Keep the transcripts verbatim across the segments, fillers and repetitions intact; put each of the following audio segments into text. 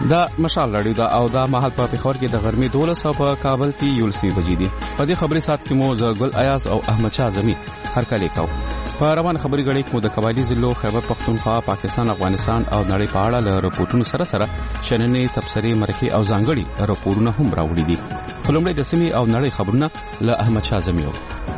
دا مشال لړیو دا او دا مهال په پیښور کې د غرمې دولس او په کابل کې یولسمې بجې دي. په دې خبري سات کې مو د ګل ایاز او احمد شاه اعظمي هر کله کاو. په روان خبري غړي کې مو د قبایلی ضلعو خیبر پختونخوا، پاکستان، افغانستان او نړۍ په اړه له رپورټونو سره سره شننې تبصرې مرکې او ځانګړي رپورټونه هم راوړي دي. خلمړې د سیمې او نړۍ خبرونه له احمد شاه اعظمي.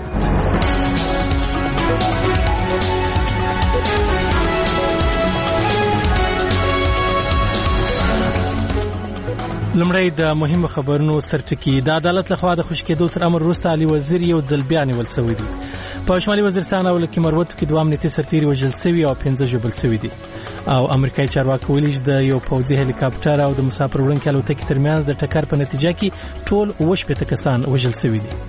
لمړی د مهمو خبرونو سرټکی. د عدالت لخوا د خوشی کېدو تر امر وروسته علي وزیر یو ځل بیا نیول شوی دی. په شمالي وزیرستان او لکه مروت کې دوه امنیتي سرتیري وژل شوي او پنځه ژوبل شوي دي. او امریکایي چارواکي ویلي چې د یو پوځي هلیکاپټر او د مسافر وړونکي الوتکې ترمنځ د ټکر په نتیجه کې ټول اوه شپېته کسان وژل شوي دي.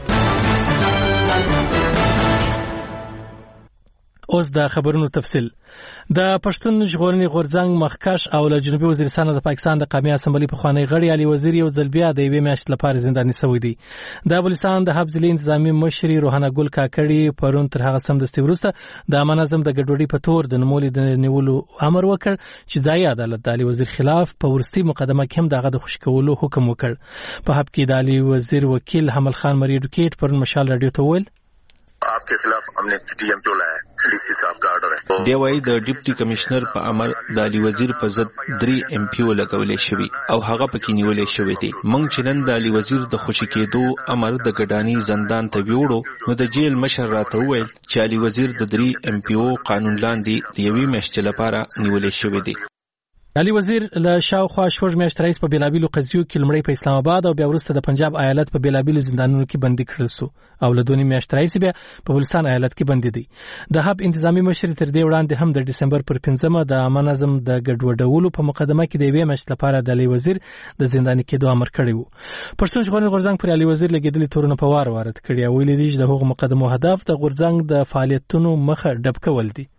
اوس د خبرونو تفصیل. د پښتون ژغورنې غورځنګ مخکش او له جنوبي وزیرستان د پاکستان د قومي اسمبلی په خوانی غړي علي وزیر یو ځل بیا د یوې میاشتې لپاره زنداني شوی دی. د بلوچستان د حب ضلع انتظامی مشري روحانه ګل کاکړي پرون تر هغه سمدستي وروسته د امن اعظم د ګډوډۍ په تور د نومولې د نیولو امر وکړ چې ځایي عدالت د علي وزیر خلاف په ورستي مقدمه کې هم دغه د خوشی کولو حکم وکړ. په حب کې د علي وزیر وکیل حمل خان مری اډوکیټ پرون مشال رادیو ته ویل آپ کے خلاف ہم نے ڈی ایم ٹولا ہے ڈی سی صاحب کا آرڈر ہے. دی وايي د ډیپټي کمشنر په امر د علي وزیر په ضد درې ایم پی او لګولې شوی او هغه پکې نیولې شوی دی. موږ چې نن د علي وزیر د خوشی کېدو امر د ګډانی زندان ته ویوړو نو د جیل مشر راته وویل چې علي وزیر د درې ایم پی او قانون لاندې د یوې میاشتې لپاره نیولې شوی دی. علي وزیر له شاوخوا شپږ میاشتې راهیسې په بیلابیلو قضیو کې لومړی په اسلام آباد او بیا وروسته د پنجاب ایالت په بیلابیلو زندانونو کې بندي کړل شو او له دوه میاشتې راهیسې بیا په بلوچستان ایالت کې بندي دی. د حب انتظامی مشر تر دې وړاندې هم د ډسمبر پر پنځمه د امن اعظم د ګډوډولو په مقدمه کې د یوې میاشتې لپاره د علي وزیر د زنداني کېدو امر کړی و. پښتون ژغورنې غورځنګ پر علي وزیر لګېدلي تورونه په وار وارد کړي او ویلي دي چې د هغو مقدمو هدف د غورځنګ د فعالیتونو مخه ډب کول دي.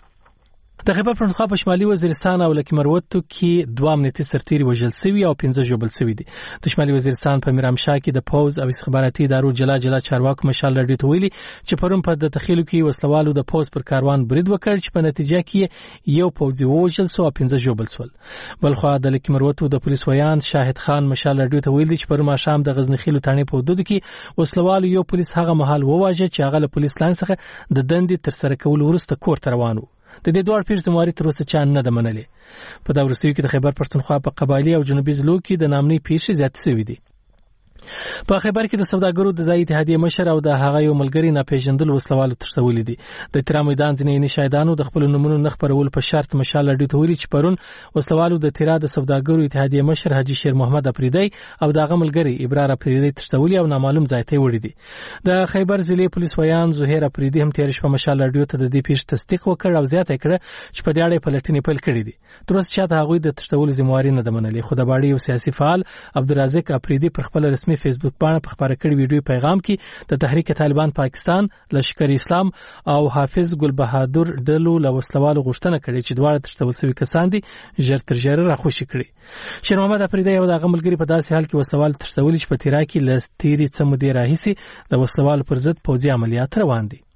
د خیبر پښتونخوا په شمالي وزیرستان او لکه مروت کې دوه امنیتي سرتیري وژل شوي او پنځه ژوبل شوي دي. د شمالي وزیرستان په میرامشاه کې د پوز او استخباراتي ادارو جلا جلا چارواکو مشال رادیو ته ویلي چې پرون په د تخیلو کې وسلوالو د پوز پر کاروان برید وکړ چې په نتیجه کې یو پوځي وژل شو او پنځه ژوبل شول. بلخوا د لکه مروت د پولیس ویان شاهد خان مشال رادیو ته ویلي چې پرون ماښام د غزنی خیلو تانې په حدود کې وسلوالو یو پولیس هغه مهال وواژه چې هغه له پولیس لاین څخه د دندې تر سره کولو وروسته کور ته روان و. د دې دوه پیښو زمواري تر اوسه چا نه ده منلې. په دا وروستیو کې د خیبر پښتونخوا په قبایلی او جنوبي ضلعو کې د نامنۍ پیښې زیاتې شوې دي. په خیبر کې د سوداګرو د ځای اتحادیې مشر او د هغه یو ملګری ناپېژندل وسلوالو تښتولي دي. د تیرا میدان ځینې شاهدانو د خپل نومونو نه خپرولو په شرط مشال رادیو ته ویلي چې پرون وسلوالو د تیرا د سوداګرو اتحادیې مشر حاجي شیر محمد افریدی او د هغه ملګری ابرار افریدی تښتولي او نامعلوم ځای ته وړي دي. د خیبر ضلع پولیس ویان زهیر افریدی هم تیر شپه مشال رادیو ته د دې پیښې تصدیق وکړ او زیاته کړه چې په دې اړه پلټنې پیل کړې دي. تر اوسه چاته هغوی د تښتولو ذمہواري نه ده منلې. خو د باړې یو سیاسي فعال عبدالرزاق افریدی پر خپل رسمي فیسبوک باندې په خبره کړي ویډیو پیغام کې د تحریک طالبان پاکستان، لشکر اسلام او حافظ ګل بهادر ډلو له وسلوالو غوښتنه کړې چې دواړه تښتول شوي کسان دي ژر تر ژره راخوشي کړي. شیر محمد افریدی او د هغه ملګري په داسې حال کې وسلوال تښتولي چې په تیرا کې له تیرې څه مودې راهیسې د وسلوالو پر ضد پوځي عملیات روان دي.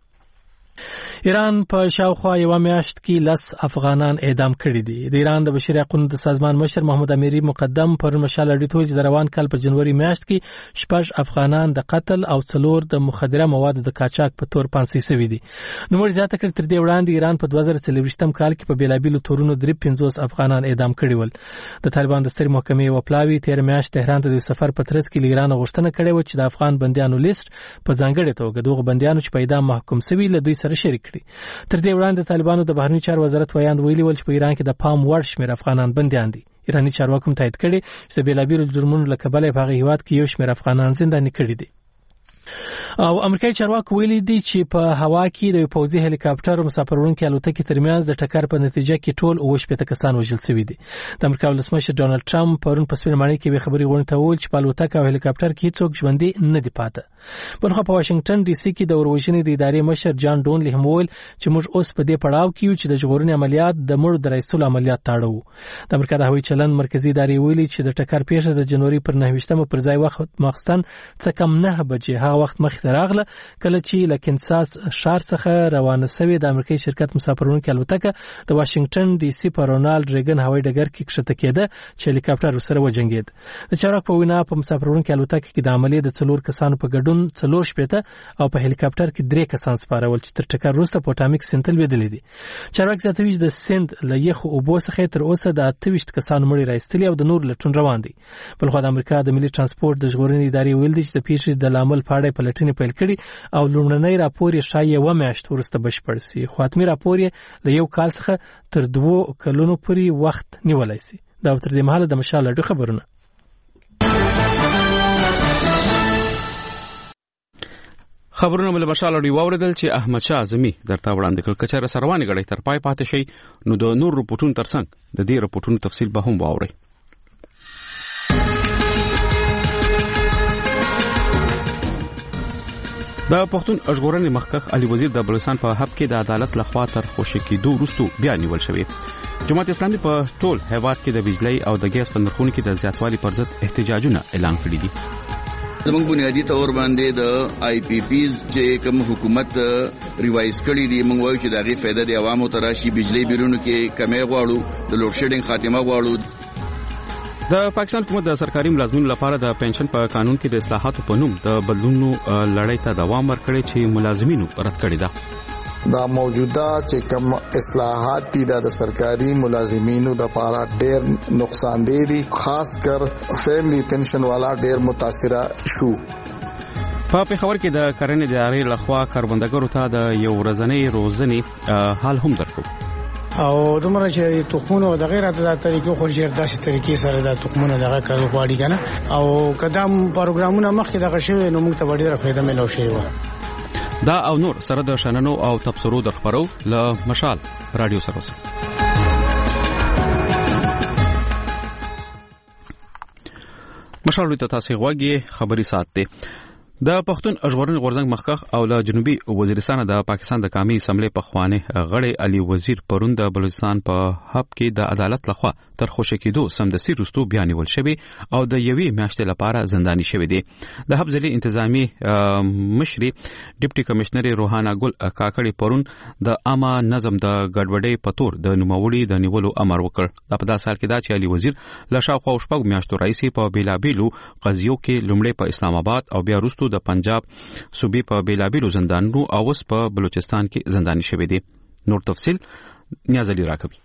ایران په شاوخوا یو میاشت کې لس افغانان اعدام کړي دي. د ایران د بشري حقوقو د سازمان مشر محمود امیری مقدم پر مشال اډیټور چې د روان کال په جنوري میاشت کې شپږ افغانان د قتل او څلور د مخدره موادو د قاچاق په تور پانسي شوي دي. نو موږ زیاته کړ تر دې وړاندې ایران په دوه زره څلوېښتم کال کې په بیلابیلو تورونو درې پنځوس افغانان اعدام کړي ول. د طالبان د سترې محکمې وپلاوي تیر میاشت تهران ته د سفر په ترڅ کې ایران غوښتنه کړې و چې د افغان بندیانو لیست په ځانګړې توګه دغه بندیانو چې په اعدام محکوم شوي له دوی سره شریک کړي. تر دې وړاندې طالبانو د بهرنی چارو وزارت ویاند ویلي ول چې په ایران کې د پام وړ شمېر افغانان بندیان دي. ایرانی چارواکو تایید کړي چې د بیلابیلو جرمونو له کبله په هغه هیواد کې یو شمېر افغانان زنداني کړي دي. او امریکایي چارواکو ویلي دي چې په هوا کې د پوځي هلیکاپټر او مسافر وړونکي الوتکې ترمنځ د ټکر په نتیجه کې ټول اوه شپېته کسان وژل شوي دي. د امریکا ولسمشر ډونالد ټرمپ پرون په سپین ماڼۍ کې خبري غونډه ته وویل چې په الوتکه او هلیکاپټر کې هیڅوک ژوندي نه دي پاته. بلخو په واشنگټن ډي سي کې د وروژنې د ادارې مشر جان ډونلی هم ویل چې موږ اوس په دې پړاو کې یو چې د ژغورنې عملیات د مړو د رایستلو عملیات تاړو. د امریکا د هوایي چلند مرکزي ادارې ویلي چې د ټکر پیښه د جنوري پر نهه ویشتمه پر ځای وخت مخستان څه کم نه بجې هغه وخت مخ تاریخ دراغله کله چې لکنساس شار څخه روانه شوې د امریکایي شرکت مسافرونکو الوتکه د واشنگټن ډي سي په رونالد ریګن هوایي ډګر کې کښته کېده چې هلیکاپټر سره وجنګید. د چارواکو په وینا په مسافرونکو الوتکه کې د عملیې د څلور کسانو په ګډون څلور شپېته او په هلیکاپټر کې درې کسان سپارول چې تر ټکر وروسته په اټامیک سنت لوېدلې دي. چارواکي زیاتوي چې د سند له یخو اوبو څخه تر اوسه د اته ویشت کسانو مړي راایستلي او د نور لټون روان دي. بلخو د امریکا د ملي ترانسپورت د ژغورنې ادارې ویل دي چې د پیښې د لامل په اړه پلټنې پیل کړي او لومړنی راپور یې شایي یوه میاشت وروسته بشپړ شي، خو حتمي راپور یې له یو کال څخه تر دوو کلونو پورې وخت نیولی شي. دا تر دې مهاله د مشال اډو خبرونه. خبرونه مل مشال اډو واوریدل چې احمد شاه اعظمي درته وړاندې کړ. کچره سروانې غړي تر پای پاتې شي نو د نور رپورټونو ترڅنګ د دې رپورټونو تفصیل به هم واوري. د پښتون ژغورنې مخکښ علي وزیر د بلوچستان په حب کې د عدالت لخوا تر خوشی کېدو وروسته بیا نیول شوی. جماعت اسلامي په ټول هیواد کې د بجلی او د ګیس په نرخونو کې د زیاتوالي پر ضد احتجاجونه اعلان کړي دي. زموږ بنیادی تور باندې د آی پی پیز چې کوم حکومت ریوایز کړی دی موږ وایو چې دغه فائدہ د عوامو تراشي بجلی بیرونو کې کمی غواړو، د لوډ شیډینګ خاتمه غواړو. د پاکستان حکومت د سرکاري ملازمینو لپاره د پنشن په قانون کې د اصلاحاتو په نوم د بدلونونو لړۍ ته دوام ورکړي چې ملازمینو رد کړی ده. دا موجوده چې کوم اصلاحات دي د سرکاري ملازمینو د لپاره ډېر نقصان دي، خاص کر فیملی پنشن والا ډېر متاثر شو. په پیښور کې د کرنې ادارې لخوا کاربندګرو ته د یو ورځنۍ روزنې حال هم درکړو او دومره چې تخمونه د غیر عادلانه طریقو خو ډېر داسې طریقې سره د تخمونه دغه کار غواړي کنه او قدم پروګرامونه مخکې دغه شوی نو موږ ته ډېره فائدہ ملو شي و. دا او نور سره د شننو او تبصرو در خبرو له مشال رادیو سره اوسه. مشال ته تاسو غواګي خبري سات دی. د پښتون ژغورنې غورځنګ مخکښ او له جنوبي وزیرستان د پاکستان د قومي اسمبلی په خوانه غړی علي وزیر پرون د بلوچستان په حب کې د عدالت لخوا تر خوشی کېدو سمدستي وروسته بیا نیول شوی او د یوې میاشتې لپاره زنداني شوی دی. د حب ضلع انتظامی مشري ډیپټي کمشنر روحانا ګل کاکړي پرون د عامه نظم د ګډوډۍ په تور د نوموړي د نیولو امر وکړ. د په داسې حال کې دا چې علي وزیر له شاوخوا شپږ میاشتو راځي په بیلابیلو قضیو کې لومړی په اسلام آباد او بیا وروسته د پنجاب صوبې په بیلابیلو زندانونو او اوس په بلوچستان کې زنداني شوی دی. نور تفصیل نیاز علي راکوي.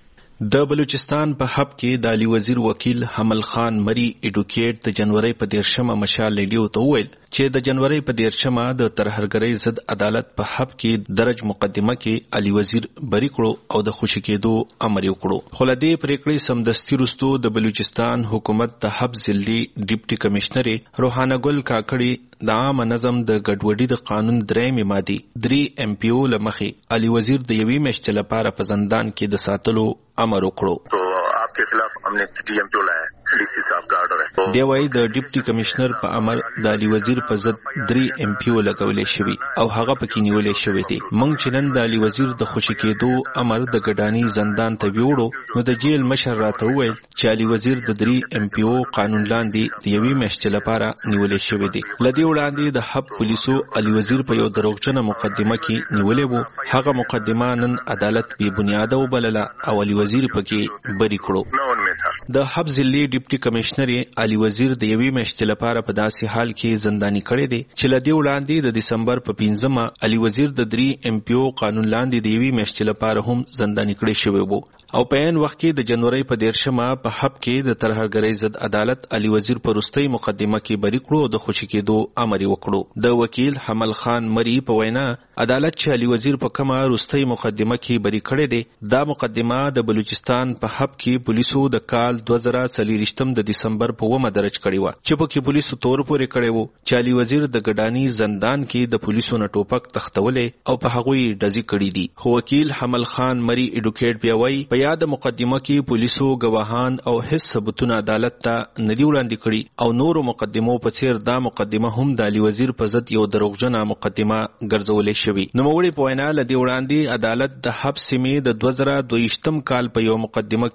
د بلوچستان په حب کې د علي وزیر وکیل حمل خان مری ایډوکیټ د جنوري په دیرشمه مشال لیډیو ته وویل چې د جنوري په دیرشمه د ترهرګرۍ ضد عدالت په حب کې درج مقدمه کې علي وزیر بری کړو او د خوشی کېدو امر وکړو. خو لدې پریکړې سمدستي وروسته د بلوچستان حکومت د حب ضلعي ډیپټي کمشنر روحانا ګل کاکړي د عام نظم د ګډوډۍ د قانون درېمې مادي درې ایم پی او لمخې علي وزیر د یوې میاشتې لپاره په زندان کې د ساتلو امر وکړو. तो आपके खिलाफ हमने डी एम पी ओ लाया है, डीसी साहब का ऑर्डर है. دی وايي د ډیپټي کمشنر په امر د علي وزیر په ضد درې ایم پی او لګولې شوی او هغه پکې نیولې شوی دی. موږ چې نن د علي وزیر د خوشی کېدو امر د ګډانی زندان ته ویوړو نو د جیل مشر راته وویل چې علي وزیر د درې ایم پی او قانون لاندې د یوې میاشتې لپاره نیولې شوی دی. لدې وړاندې د حب پولیسو علي وزیر په یو دروغجنه مقدمه کې نیولې وو. هغه مقدمه نن عدالت بې بنیاده وبلله او علي وزیر پکې بری کړو. د حب ضلعي ډیپټي کمشنر علي وزیر د یوې میاشتې لپاره په داسې حال کې زنداني کړی دی چې لدې وړاندې د دسمبر په پنځمه علي وزیر د درې ایم پی او قانون لاندې د یوې میاشتې لپاره هم زنداني کړی شوی وو او په عین وخت کې د جنوري په دیرشمه په حب کې د ترهرګرۍ ضد عدالت علي وزیر په وروستۍ مقدمه کې بری کړو او د خوشی کېدو امر وکړو. د وکیل حمل خان مری په وینا عدالت چې علي وزیر په کومه وروستۍ مقدمه کې بری کړی دی دا مقدمه د بلوچستان په حب کې پولیسو د کال دوه زره څلوېښتم د دسمبر په اوومه درج کړی و چې په کې پولیسو تور پورې کړی وو چې علي وزیر د ګډانی زندان کې د پولیسو نه ټوپک تختولې او په هغوی ډزې کړې دي. خو وکیل حمل خان مری ایډوکیټ بیا وایي په یاد مقدمه کې پولیسو گواهان او هیڅ ثبوتونه عدالت ته ندي وړاندې کړي او نورو مقدمو په څیر دا مقدمه هم د علي وزیر په ضد یو دروغجنه مقدمه ګرځولې شوې. نوموړي په وینا له دې وړاندې عدالت د حب سیمې د دوه زره دوه ویشتم کال په یو مقدمه کې هم علي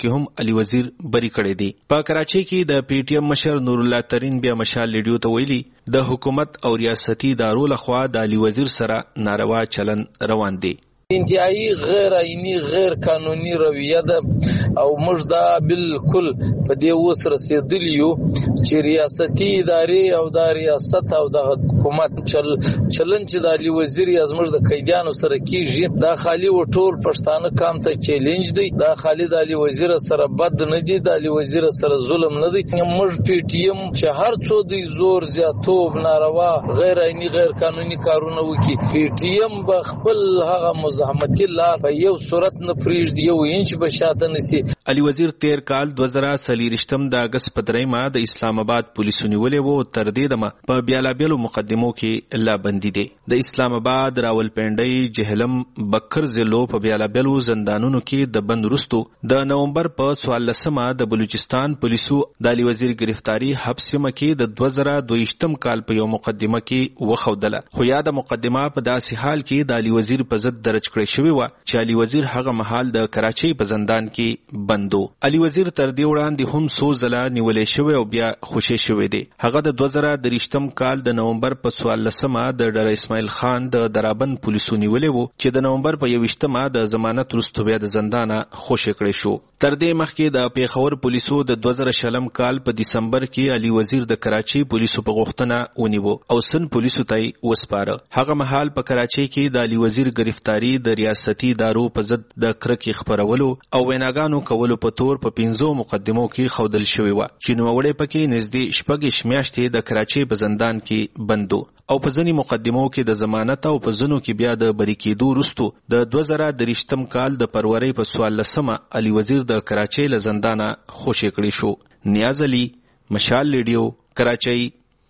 علي وزیر بری کړی دی. په کراچۍ کې د پی ټی ایم مشر نور الله ترین بیا مشال لیډیو ته ویلي د حکومت او ریاستي ادارو لخوا د علي وزیر سره ناروا چلن روان دی. انتهایی غیر عینی غیر قانوني رویه ده او موږ دا بالکل په دې اوس رسیدلی یو چې ریاستي ادارې او د ریاست او د حکومت چل چلن چې د علي وزیر یا زموږ د قیدیانو سره کیږي دا خالی و ټول پښتانه کام ته چیلنج دی. دا خالی د علي وزیر سره بد نه دی، د علي وزیر سره ظلم نه دی. موږ پی ټی ایم چې هر څو دی زور زیاتوب ناروا غیر عینی غیر قانوني کارونه وکي، پی ټی ایم به خپل هغه زحمت الله په یو صورت نه پریږدي، یو انچ به شاته نسی. علي وزیر تیر کال دوه زره څلوېښتم د اګست په دریمه د اسلام آباد پولیسو نیولې وو. تر دې دمه په بیلابیلو مقدمو کې لا بندي دي. د اسلام آباد، راولپنډۍ، جهلم، بکر ضلعو په بیلابیلو زندانونو کې د بند وروستو د نومبر په څوارلسمه د بلوچستان پولیسو د علي وزیر گرفتاری حبس مکې د دوه زره دوهویشتم کال په یو مقدمه کې وښودله. خو یا د مقدمه په داسې حال کې د علي وزیر په ضد درج کړی شوی و چې علي وزیر هغه مهال د کراچۍ په زندان کې بندو. علي وزیر تر دې وړاندې هم څو ځله نیولې شوی او بیا خوشی شوی دی. هغه د دوه زره درویشتم کال د نومبر په څوارلسمه د ډار اسماعیل خان د درابند پولیسو نیولې وو چې د نومبر په یوویشتمه د ضمانت وروسته بیا د زندانه خوشی کړی شو. تر دې مخکې د پیښور پولیسو د دوه زره شلم کال په دسمبر کې علي وزیر د کراچۍ پولیسو په غوښتنه ونیو او سن پولیسو ته وسپاره. هغه مهال په کراچۍ کې د علي وزیر گرفتاری د ریاستي ادارو په ضد د کرکې خپرولو او ویناګانو کولو په تور په پنځو مقدمو کې ښودل شوې وه چې نوموړی پکې نږدې شپږ میاشتې د کراچۍ په زندان کې بندو او په ځینې مقدمو کې د ضمانت او په ځینو کې بیا د بری کېدو وروستو د دوه زره درویشتم کال د فروری په څوارلسمه علي وزیر د کراچۍ له زندانه خوشی کړی شو. نیاز علي، مشال لیډیو، کراچۍ.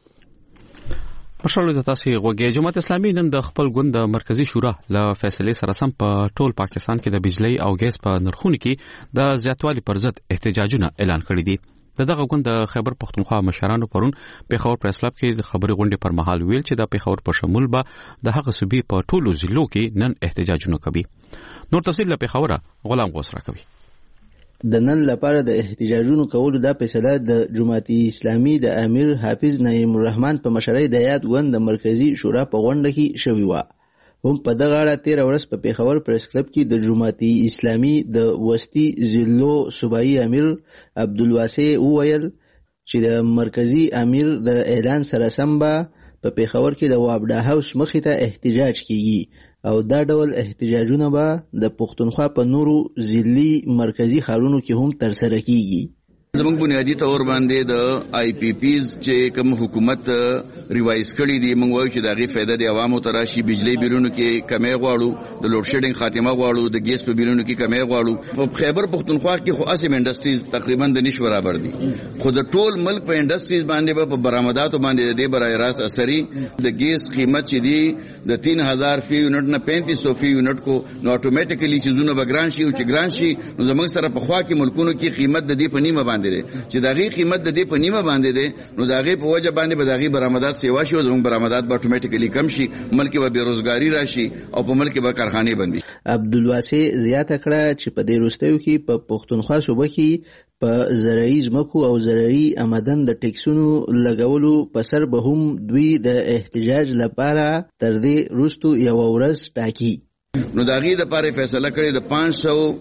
مشرانو ته تاسو غوږی. جماعت اسلامي نن د خپل ګوند د مرکزی شورا له فیصلې سره سم په ټول پاکستان کې د بجلی او ګیس په نرخونو کې د زیاتوالي پر ضد احتجاجونه اعلان کړي دي. دغه ګوند د خیبر پختونخوا مشرانو پرون پیښور پریس کلب کې د خبري غونډې پر مهال ویل چې د پیښور په شمول به د هغه صوبې په ټولو ضلعو کې نن احتجاجونه کوي. نور تفصیل له پیښوره غلام غوث را کوي. د نن لپاره د احتجاجونو کولو د فیصله د جماعت اسلامي د امیر حافظ نعیم الرحمن په مشرۍ د یاد ګوند د مرکزی شورا په غونډه کې شوی و. هم په دغه اړه تیر ورځ په پیښور پریس کلب کې د جماعت اسلامي د وسطي ضلعو صوبایي امیر عبدالواسع وویل چې د مرکزی امیر د اعلان سره سم به په پیښور کې د وابډا هاوس مخې ته احتجاج کیږي او دا ډول احتجاجونه به د پښتونخوا په نورو ضلعي مرکزی ښارونو کې هم ترسره کیږي. زموږ بنیادی تور باندې د آی پی پیز چې کوم حکومت ریوایز کړی دی موږ وایو چې دغه فائدہ د عوامو ته راشي. بجلی بیرونو کې کمی غواړو، د لوډ شیډینګ خاتمه غواړو، د ګیس په بیرونو کې کمی غواړو. په خیبر پختونخوا کې خو اسیم انډستریز تقریبا د نش برابر دي، خو د ټول ملک په انډستریز باندې په برآمداتو باندې د برای راس اثري د ګیس قیمت چې دی د تین هزار فی یونټ نه پینتیس سو فی یونټ کو نو اتوماتیکلی سيزونه بګران شي او چې ګران شي نو زموږ سره په خوا کې ملکونو کې قیمت د دې په نیمه باندې چې دغه قیمت د دې په نیمه باندې ده نو دغه په وجه باندې به دغه برآمدات سیوا شي او زموږ برآمدات به اتوماتیکلی کم شي، ملک به بیروزګاری راشي او په ملک به کارخانه بندي. عبدالواسع زیاته کړه چې په دې وروستیو کې په پښتونخوا صوبه کې په زرعي ځمکو او زرعي آمدن د ټیکسونو لګولو په سر به هم دوی د احتجاج لپاره تر دې وروستو یو ورځ ټاکي. نو داغي د پاره فیصله کړی د پانچ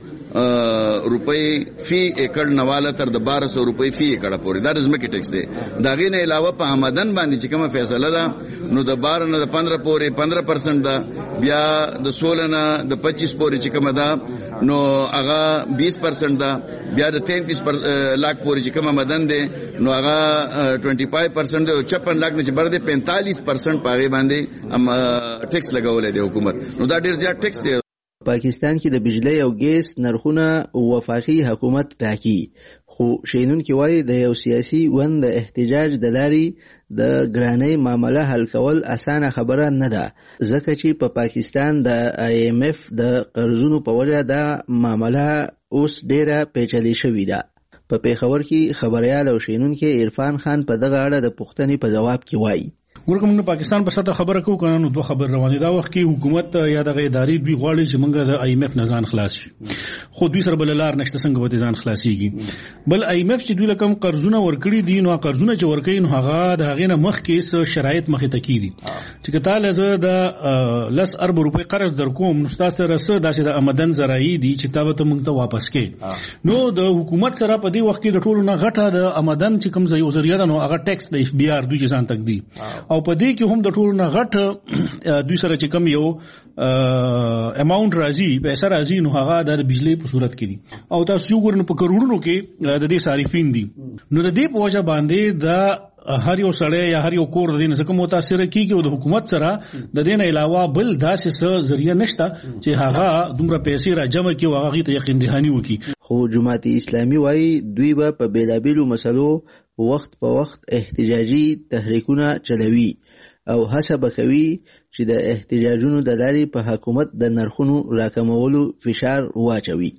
سو روپۍ فی ایکړ نواله تر د بارہ سو روپۍ فی ایکړ پورې دا رزمه کې ټیکس دی. داغي نه علاوه په آمدن باندې چې کومه فیصله ده نو د بارہ نه د پندرہ پورې پندرہ پرسنٹ ده، بیا د سولہ نه د پچیس پورې چې کومه ده نو هغه بیس پرسنٹ ده، بیا د تینتیس لاکھ پورې چې کومه آمدن ده نو هغه ټوئنٹی فائیو پرسنٹ ده، چپن لاکھ نه چې بر ده پینتالیس پرسنٹ پاغي باندې ټیکس لګولې دی حکومت. نو دا ډیر زیات ټیکس دی. پاکستان کې د بجلی او ګیس نرخونه وفاقي حکومت ټاکي، خو شینونکي وایي د یو سیاسي ګوند د احتجاج د لارې د ګرانۍ معامله حل کول اسانه خبره نه ده، ځکه چې په پاکستان د آی ایم ایف د قرضونو په وجه دا معامله اوس ډیره پیچلې شوې ده. په پیښور کې خبريال او شینونکي عرفان خان په دغه اړه د پوښتنې په جواب کې وایي ورکه موږ پاکستان په سطح خبره کوو کنه نو دوه خبر روانې دا وخت کې حکومت یا د ادارې دوی غواړي چې موږ د آی ایم ایف نه ځان خلاص شي خو دوی سره بل لار نشته څنګه به ځان خلاصيږي بل آی ایم ایف چې دوی لکم قرضونه ورکړي دي نو قرضونه چې ورکړي نو هغه د هغې نه مخکې څه شرایط مخې ته کیدي چې کتاله زه د لس ارب روپۍ قرض درکوم نو تاسو سره څه داسې د آمدن ذرایع دي چې تاسو ته موږ ته واپس کړي نو د حکومت سره په دې وخت کې د ټولو نه غټه د آمدن چې کوم ځای ذریعہ ده نو هغه ټیکس د اف بي ار دوی ځان تک دي او په دې کې هم د ټولو نه غټ دوی سره چې کوم یو اماونت راځي پیسې راځي نو هغه د بجلی په صورت کې دي او تاسو وګورئ په کروڑونو کې د دې صارفین دي نو د دې په وجه باندې د هر یو سړی یا هر یو کور د دې نه څخه متاثر کیږي او د حکومت سره د دې نه علاوه بل داسې څه ذریعہ نشته چې هغه دومره پیسې را جمع کړي او هغه ته یقین دهاني وکړي خو جماعت اسلامي وايي دوی به په بیلابیلو مسلو وخت په وخت احتجاجي تحریکونه چلوي او هڅه به کوي چې د احتجاجونو د لارې په حکومت د نرخونو راکمولو فشار واچوي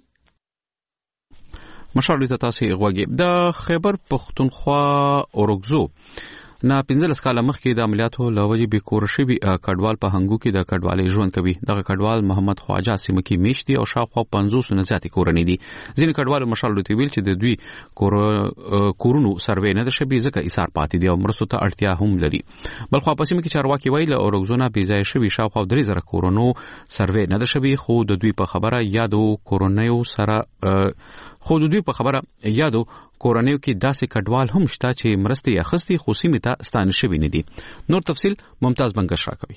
مشال ته تاسو غوږی د خیبر پختونخوا اورګزو نه پنځلس کاله مخکې د عملیاتو لوجې به کورشبي کډوال په هنګو کې د کډوالۍ ژوند کوي دغه کډوال محمد خواجه سیمه کې میشتي او شاوخوا پنځوس نه زیاتې کورنۍ دي ځینې کډوال مشال ته ویل چې د دوی کور کورونو سروې نه د شبي ځکه ایثار پاتې دي او مرستو ته اړتیا هم لري بلخو په سیمه کې چارواکي ویل اورګزو نه بيځای شوی شاوخوا درې زره کورونو سروې نه د شبي خو د دوی په خبره یادو کورنۍ سره خو د دوی په خبره یادو کورنیو کې داسې کډوال هم شته چې مرستې اخستي خو سیمې ته ستانه شوي نه دي نور تفصیل ممتاز بنگش راکوي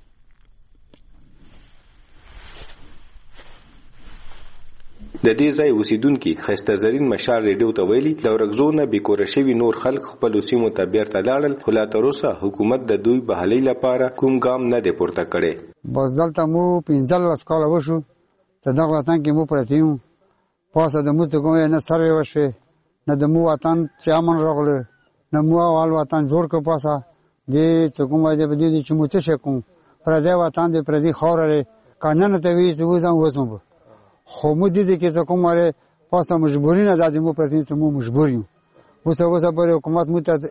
د دې ځای اوسیدونکو خسته زرین مشال ریډیو ته ویلي د اورګزو نه بیکور شوی نور خلک خپل سیمو ته بیرته لاړل خو لا تر اوسه حکومت د دوی بحالۍ لپاره کوم ګام نه دی پورته کړی بس دلته مو پنځلس کاله وشو ته دغه وطن کې مو پرته یو پاسه د موږ کومه نه سروې وشوي نه د مو وطن چې امن راغله نه مو اول وطن جوړ کو پاسه دې چې کومه دې بده دي چې مو څه شکو پر دې وطن دې پر دې خورره قانون ته وی چې وځم وځم خو مو دې کې چې کومه پاسه مجبوری نه د مو پر دې چې مو مجبور یو وسه وسه پر حکومت مو ته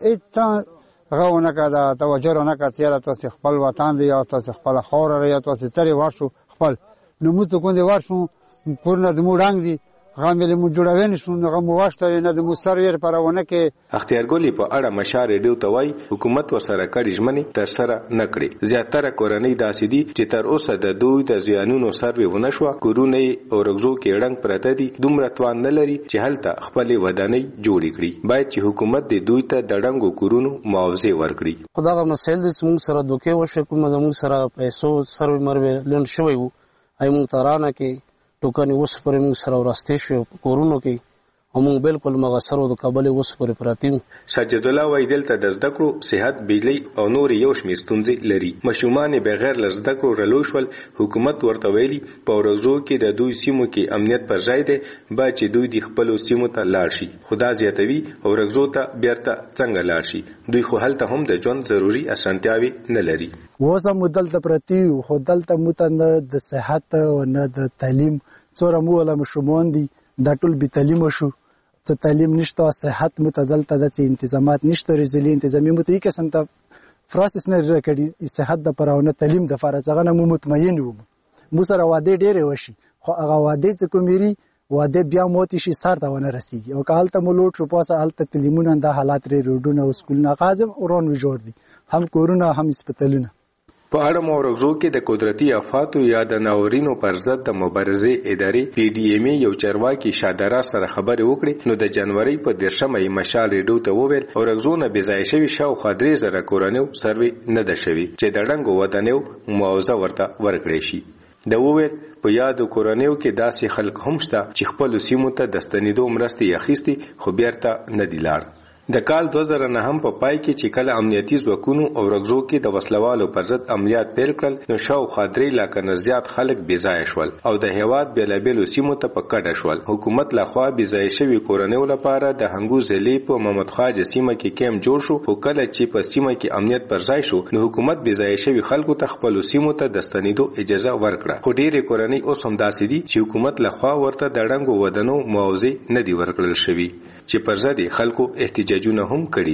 هیڅ غوونه کړه توجه نه کړه چې تاسو خپل وطن دی یا تاسو خپل خورره یا تاسو سره ورشو خپل نو مو څه کوم دې ورشو کورنه د مو رنگ دي غامل مو جوړاوین شو نو غو واشتره نه د مسرویر پرونه کې اختیارګلی په اړه مشار ریډیو ته وای حکومت ورسره کړي ژمنې تر سره نه کړي زیاتره کورنۍ داسې دي چې تر اوسه د دوی د زیانونو سروي ونه شو کورونه اورګزو کې رنګ پرته دي دومره توان نه لري چې هلته خپل ودانۍ جوړې کړي باید چې حکومت د دوی ته د ډنګو کورونو معاوضه ورکړي خدای مسایل د موږ سره دوکې وشو کوم زموږ سره پیسو سروي مروي لون شوی وو ايمو ترانه کې ټوکني اوس پرې موږ سره ورسته شو کورونو کې همون بالکل مغسرو د کابل اوس پرې پراتیم سجد الله وای دلته د زده کړو صحت بجلی او نور یو شمېر ستونزې لري مشومان بغیر ل زده کړو رلوشول حکومت ورته ویلي په ورځو کې د دوی سیمو کې امنیت پر ځای دی با چې دوی د خپل سیمو ته لاړ شي خدا زیاتوي او ورځو ته بیرته څنګه لاړ شي دوی خو هلته هم د ژوند ضروری اسانتیاوي نه لري وسه مدلته پرتی خو دلته متنه د صحت او نه د تعلیم څوره مو ولا مشمون دي د ټول به تعلیم شو څه تعلیم نشته صحت متدلته د انتظامات نشته رزلي انتظامی متي قسم ته پروسس نه راکړي صحت د پرونه تعلیم د فرضغه نه مطمئن وو مو سره واده ډېر وشي خو هغه واده چې کوميري واده بیا موت شي سر ته ونه رسیږي او کالته مولوټ شو پاسه حالت تعلیمونه د حالات لري روډونه او سکولونه قازم اورون وی جوړ دي هم کورونه هم هسپتالونه په اړه مورغزو کې د قدرتي آفاتو یا د ناورینو پر ضد د مبارزې ادارې پی ډی ایم یو چارواکي شادرا سره خبرې وکړې نو د جنوري په دیرشمه مشال ریډیو ته وویل اورغزو نه بيځای شوی شاوخوا درې زره کورنیو سروي نه ده شوی چې د ډنګو ودانیو معاوضه ورته ورکړې شي د وویل په یادو کورنیو کې داسې خلک هم شته چې خپل سیمو ته د ستنېدو مرستې اخیستي خو بیرته نه دي لاړ د کال دوه زره نه هم په پای کې چې کله امنیتي ځواکونو او رغزو کې د وسلوالو پر ضد عملیات پیل کړل نو شاوخوا درې لکه نه زیات خلک بېځایه شول او د هیواد بېلابېلو سیمو ته په کډه شول حکومت لخوا بېځایه شوي کورنیو لپاره د هنګو ضلعې په محمد خواجه سیمه کې کیمپ جوړ شو خو کله چې په سیمه کې امنیت پر ځای شو نو حکومت بېځایه شوي خلکو ته خپلو سیمو ته د ستنېدو اجازه ورکړه خو ډېرې کورنۍ اوس هم داسې دي چې حکومت لخوا ورته د ړنګو ودانو معاوضې نه دي ورکړل شوي چې پر ضد خلکو احتجاجونه هم کړي دي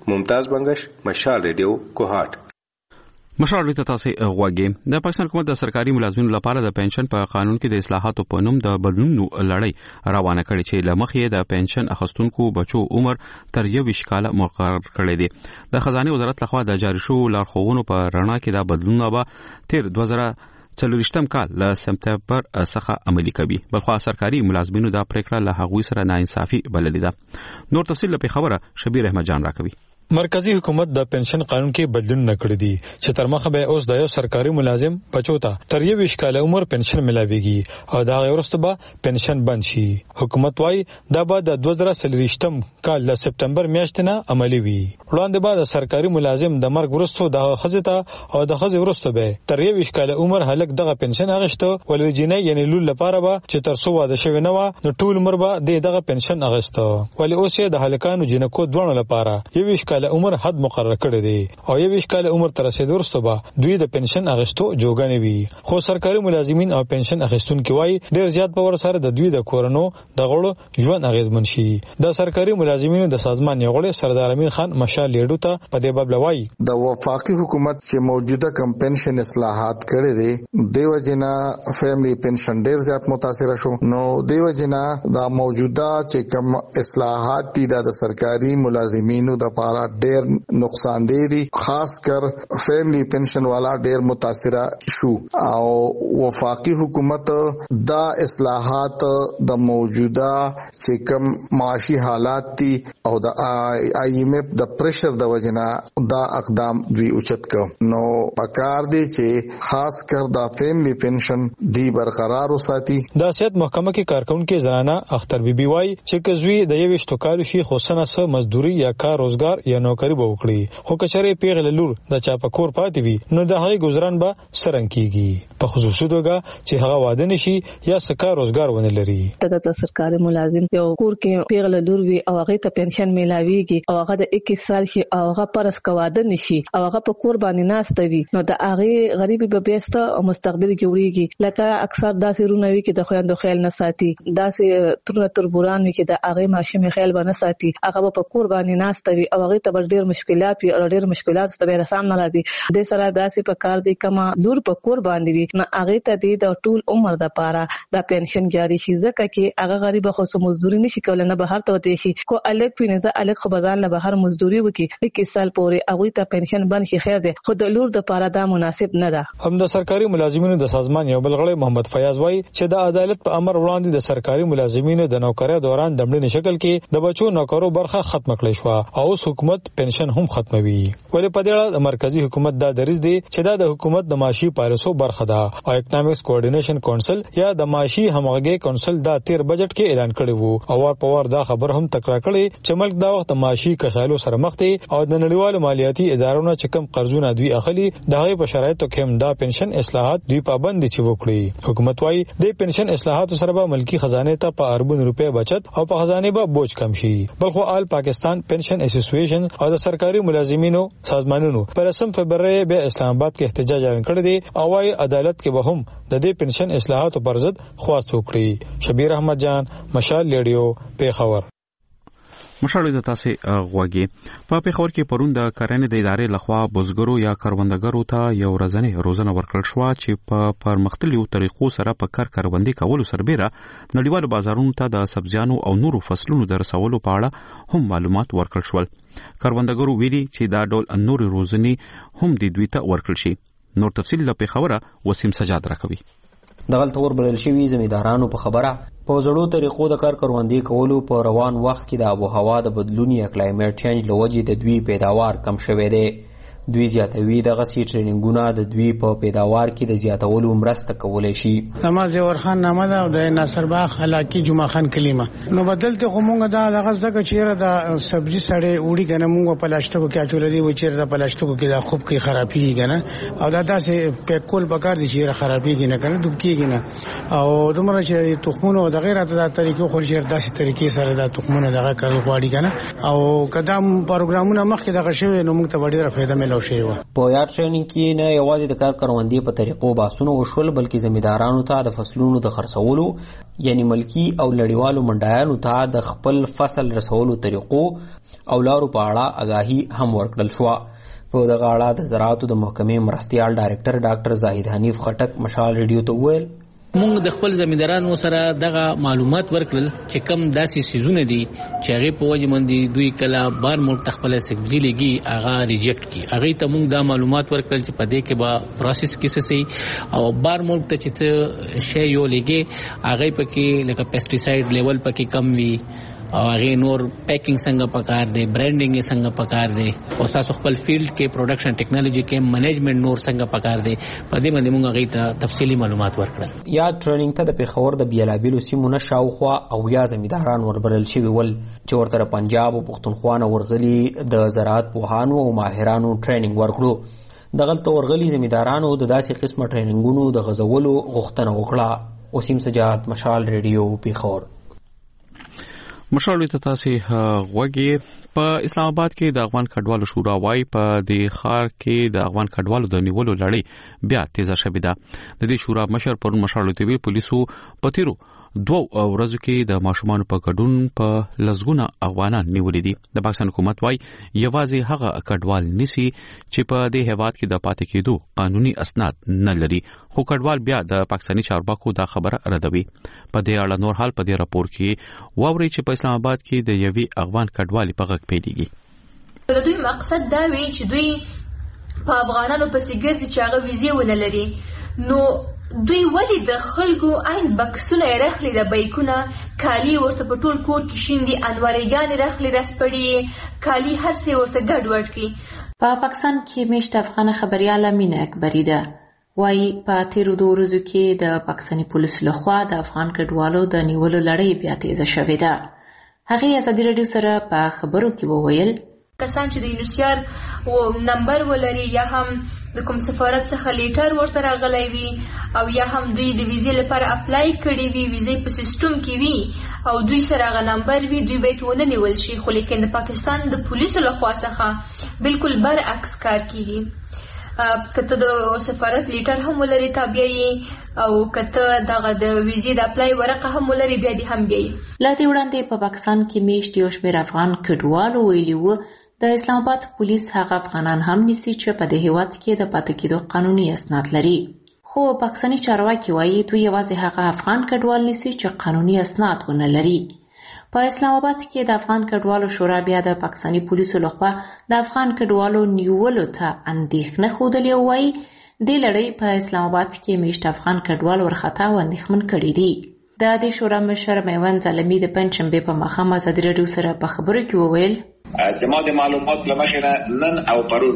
ممتاز بنگش، مشال ریډیو کوهات. مشال ریته تاسو غواګي د پاکستان حکومت د سرکاري ملازمینو لپاره د پنشن په قانون کې د اصلاحاتو په نوم د بدلونونو لړۍ روانه کړې چې لمخې د پنشن اخیستونکو بچو عمر تر یویشت کاله مقرر کړی دی. د خزانه وزارت لخوا د جاری شو لارښوونو په رڼا کې دا بدلونونه به تیر دوه زره څلورشتم کال له سپتمبر څخه عملي کوي. بلخو سرکاري ملازمینو دا پریکړه له هغوی سره ناانصافي بللې ده. نور تفصیل په خبره شبیر احمد جان راکوي. مرکزی حکومت د پنشن قانون کې بدلون نکړی دی چې تر مخه به اوس د یو سرکاري ملازم بچو ته تر یویشت کاله عمر پنشن ملاويږي او دا غوړسته به پنشن بند شي. حکومت وايي دا به د دوه زره څلورشتم کال له سپتمبر میاشتې نه عملي وي. وړاندې به د سرکاري ملازم د مرګ وروسته د خزته او د خزې وروسته به تر یویشت کاله عمر هلک دغه پنشن اغشته ولې جنې یعنی لول لپاره به چې تر څو واده شوی نه و نو ټول عمر به د دغه پنشن اغشته ولې اوس د هلکانو جنکو دوه لپاره یویشت کاله عمر حد مقرر کړی دی او یویشت کاله عمر تر رسیدو وروسته به دوی د پنشن اغشتو جوګانې وي. خو سرکاري ملازمین او پنشن اخیستونکو وايي ډیر زیات په ور سره د دوی د کورونو د غړو ژوند اغیزمن شي. د سرکاري ملازمینو د سازمان یو غړي سردار امین خان مشال لیډو ته په دې باب لوي د وفاقي حکومت چې موجوده کم پنشن اصلاحات کړي دي دیو جنا فیملی پنشن ډیر زیات متاثر شو. نو دیو جنا دا موجوده چې کم اصلاحات دي د سرکاري ملازمینو د پاره ډیر نقصان دي خاص کر فیملی پنشن والا ډیر متاثر شو او وفاقي حکومت دا اصلاحات د موجوده چې کم معاشي حالات دي او د آی ایم ایف د پریشر د وجنا دا اقدام دوی اوچت کو. نو پکار دي چې خاص کر دا فیملی پنشن دی برقرار وساتي. د سیاست محکمه کې کارکونکو زنانه اختر بیبي وای چې کزوی د یوشتو کال شي خو سنه سه مزدوري یا کار روزګار یا نوکری به وکړي خو کچره پیغله لور د چا په کور پاتې وي نو د هغه گزارن به سرنګ کیږي په خصوصي توګه چې هغه واده نشي یا سکه روزګار ونه لري. د سرکاري ملازم یو کور کې پیغله لور وي او هغه ته پنشن میلاويږي او هغه د اکیس سال شي او هغه پرس کواده نشي او هغه په کور باندې ناشته وي نو د هغه غریبي به بیسته او مستقبل جوړیږي. لکه اکثر داسې رونه وي چې د خويندو خیال نه ساتي داسې ترونه تربوران وي چې د هغه ماشومې خیال باندې ساتي هغه په کور باندې ناشته وي او هغه ته ډېر مشکلات وي او ډېر مشکلات ته به رسام نه راځي. د سره داسې په کار دی کما لور په کور باندې وي نو هغه ته د ټول عمر د پاره د پنشن جاری شي ځکه چې هغه غریب خو سم مزدوري نشي کولای نه بهر ته وتی شي کو الګ پینځه الګ خو بازار نه بهر مزدوري وکي اکیس سال پورې هغه ته پنشن بن شي خیر دی خو د لور د پاره دا مناسب نه ده. هم د سرکاري ملازمینو د سازمان یو بلغړی محمد فیاض وای چې د عدالت په امر وړاندې د سرکاري ملازمینو د نوکری دوران د مړینې شکل کې د بچو نوکرو برخه ختم کړې شو او اوس حکومت پنشن هم ختموي. ولې په دې اړه د مرکزی حکومت دا دریځ دی چې دا د حکومت د معاشي پالیسو برخه ده او اکونومکس کوارډینیشن کونسل یا د معاشي همغږي کونسل دا تیر بجټ کې اعلان کړی وو او ور په ور دا خبر هم تکرار کړي چې ملک دا وخت معاشي کښالو سره مخ دی او د نړیوالو مالیاتي ادارو نه چې کم قرضونه دوی اخلي دغه په شرایطو کې هم دا پنشن اصلاحات دوی پابند دي چې وکړي. حکومت وايي د پنشن اصلاحات سره به ملکی خزانه ته په اربون روپے بچت او په خزانه به بوج کم شي. بلخو آل پاکستان پنشن اسوسییشن او د سرکاري ملازمینو سازمانونو پر سم فبراير به اسلام آباد کې احتجاج اعلان کړی دی او وايي عدالت کې به هم د دې پنشن اصلاحاتو پر ضد خواست وکړي. شبیر احمد جان مشال لیډیو پیښور. مشال د تاسو غواګي په پیښور کې پرون د کرنې د ادارې لخوا بزګرو یا کروندګرو ته یو ورځنی روزنه ورکړل شو چې په پرمختللو طریقو سره په کار کروندې کولو سربېره نړیوال بازارونو ته د سبزیانو او نورو فصلونو د رسولو په اړه هم معلومات ورکړل شول. کروندګرو ویلي چې دا ډول نور روزنې هم د دوی ته ورکړل شي. نور تفصیل له پیښوره وسیم سجاد راکوي. دغلت ور بلل شوی زمیدارانو په خبره په زړو طریقو د کار کروندې کولو په روان وخت کې د آب و هوا د بدلون یا کلایمټ چینج لوجې د دوی پیداوار کم شوی دی. دوی زیاتوي دغه سي ټریننګونه د دوی په پیداوار کې د زیاتولو مرسته کولای شي. نماز ورخان نامه ده د ناصر باغ علاقې جمعه خان کلمه نو بدلته کومه دا دغه ځکه چې د سبزی سړې وړي کنه موږ په پلاستیکو کې اچول دي و چې د پلاستیکو کې د خوب کې خرابېږي کنه او دا داسې پیکول پکار دي چې خرابېږي نه کنه ډوب کېږي نه او دومره چې تخمونه د غیر ته د طریقو خو شیر داسې طریقې سره د تخمونه دغه کول غواړي کنه او قدم پروګرامونه مخکې دغه شوی نو موږ ته ډېره فائدہ مل ملاو شوی و. په یاد ټریننګ کې نه یوازې د کار کروندې په طریقو باسونه وشول بلکې زمیندارانو ته د فصلونو د خرڅولو یعنی ملکی او لړیوالو منډایانو ته د خپل فصل رسولو طریقو او لارو په اړه آگاهي هم ورکړل شو. په دغه اړه د زراعتو د محکمې مرستیال ډایرکټر ډاکټر زاهد حنیف خټک مشال ریډیو ته وویل مونږ د خپل زمیندارانو سره دغه معلومات ورکړل چې کم داسې سيزونه دي چې هغه په وجه باندې دوی کله بار ملک تخپل سبزی لګي هغه ریجیکټ کی هغه ته مونږ دا معلومات ورکړل چې په دې کې به پروسس کیسه سي او بار ملک ته چې شی یو لګي هغه پکې لکه پیسټیساید لیول پکې کم وي او هغه نور پیکینګ څنګه پکار دی برانډینګ څنګه پکار دی او تاسو خپل فیلډ کې پروډکشن ټیکنالوژي کې منیجمنت نور څنګه پکار دی په دې باندې موږ هغه ته تفصیلی معلومات ورکړل. یا ټریننګ ته د پیښور د بیلابیلو سیمو نه شاوخوا او یا زمینداران وربلل شوي ول چې ورته پنجاب او پښتونخوا نه ورغلي د زراعت پوهانو او ماهرانو ټریننګ ورکړو. دغلته ورغلي زمیندارانو د داسې قسمه ټریننګونو د غزولو غوښتنه وکړه. وسیم سجاد مشال ریډیو پیښور. مشال ته تاسو غوږی په اسلام آباد کې د افغان کډوالو شورا وايي په دې ښار کې د افغان کډوالو د نیولو لړۍ بیا تیزه شوې ده. د دې شورا مشر پرون مشال ته ویل پولیسو په تیرو دوه ورځو کې د ماشومان په ګډون په لزګونه افغانان نیولې دي. د پاکستان حکومت وايي یوازې هغه کډوال نسی چې په دې هیواد کې د پاتې کېدو قانوني اسناد نه لري خو کډوال بیا د پاکستاني چارواکو دا خبره ردوي. په دې اړه نور حال په دې راپور کې واوري چې په اسلام آباد کې د یوې افغان کډوالي په غږ پیلېږي. د دوی مقصد دا وی چې دوی په افغانانو پسې ګرځي چې هغه ویزې ونه لري نو دوی ولی د خلکو عین بکسونه رخلي د بایکونه کالی ورته په ټول کور کې شیندي انوارېګانې رخلي رسپړي کالی هر څه ورته ګډ وډ کی. په پاکستان کې میشت افغان خبرياله مینه اکبری ده وايي په تیرو دوه ورځو کې د پاکستاني پولیسو لخوا د افغان کډوالو د نیولو لړۍ بیا تیزه شوې ده. هغه ازادي رادیو سره په خبرو کې وویل کسان چې د یونیسیار او نمبر ولري یا هم د کوم سفارت څخه لیټر ورته راغلی وي او یا هم دوی د ویزې لپاره اپلای کړي وي ویزې په سیستم کې وي او دوی سره هغه نمبر وي دوی باید ونه نیول شي خو لیکن د پاکستان د پولیسو لخوا څخه بالکل برعکس کار کیږي. کته د سفارت لیټر هم ولري تابعي او کته دغه د ویزې د اپلای ورقه هم ولري بیا دي هم بیا. لا دې وړاندې په پاکستان کې میشت یو شمېر افغان کډوالو ویلي وو د اسلام آباد پولیس هغه افغانان هم نیسي چې په دې هیواد کې د پاتې کېدو قانوني اسناد لري. خو پاکستاني چارواکي وایي دوی یوازې هغه افغان کډوال نیسي چې قانوني اسناد ونه لري. په اسلام آباد کې د افغان کډوالو شورا بیا د پاکستاني پولیسو لخوا د افغان کډوالو نیولو ته اندېښنه ښودلې او وایي دې لړۍ په اسلام آباد کې میشت افغان کډوال ورخطا او اندېښمن کړي دي. د دې شورا مشر میوند علمي د پنځشنبې په ماښام ازادي راډیو سره په خبرو کې وویل د ما د معلومات له مخې نن او پرون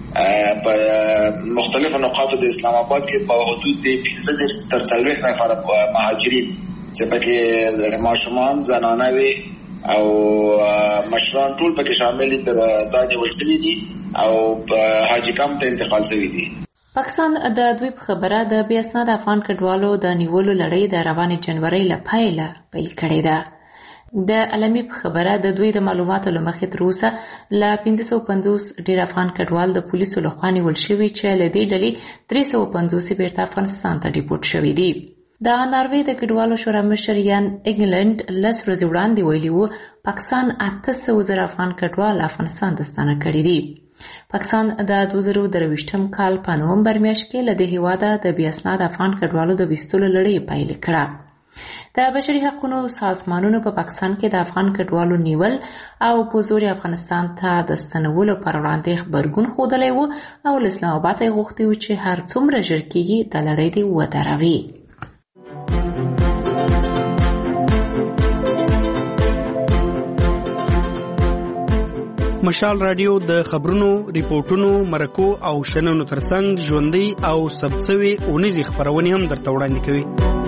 په مختلفو نقاطو د اسلام آباد کې په حدود د پنځه تر څلوېښت نفر مهاجرین چې پکې ماشومان زنانه وي او مشران ټول پکې شامل دي دا نیول شوي دي او حاجي کمپ ته انتقال شوي دي. پاکستان د دوی په خبره د بې اسناده افغان کډوالو د نیولو لړۍ د روانې جنورۍ له پیله پیل کړې ده. د علمي په خبره د دوی د معلوماتو له مخې تر اوسه له پنځه سوه پنځوس ډېر افغان کډوال د پولیسو لخوا نیول شوي چې له دې ډلې درې سوه پنځوس بیرته افغانستان ته ډیپورټ شوي دي. د ناروې د کډوالو شورا مشر یان انګلند لس ورځې وړاندې ویلي وو پاکستان اته سوه زره افغان کډوال افغانستان ته ستانه کړي دي. پاکستان د دوه زره درویشتم کال په نومبر میاشت کې له دې هیواده د بې اسناده افغان کډوالو د ویستلو لړۍ پیل کړه. د بشري حقوقو سازمانونو په پاکستان کې د افغان کډوالو نیول او په زور افغانستان ته د ستنولو پر وړاندې خبرګون ښودلی و او له اسلام آباد یې غوښتي وو چې هر څومره ژر کېږي د لړۍ دې ودروي. مشال رادیو د خبرونو، ریپورتونو، مرکو او شننو ترڅنګ ژوندۍ او ثبتسوي اونیزې خبرونه هم درته وړاندې کوي.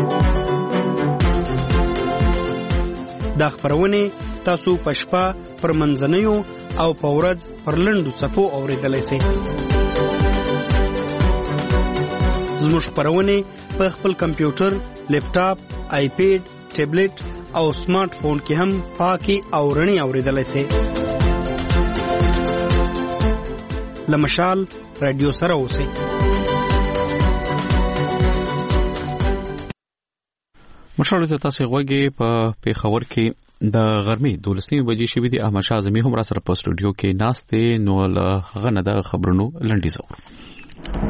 دا خبرونه تاسو په شپه پر منځنیو او په ورځ پر لنډو څپو اوریدلای شئ. زموږ خبرونه په خپل کمپیوټر، لیپټاپ، آیپیډ، ټابلیټ او سمارټ فون کې هم پاکي او رڼي اوریدلای شئ. له مشال رادیو سره اوسئ. مشال ته تاسو غوږی په پیښور کې د غرمې دولسنی بجې شوې دي. احمد شاه اعظمي هم را سره په سټوډیو کې ناست دی. نو هغه نه د خبرونو لنډیز اورو.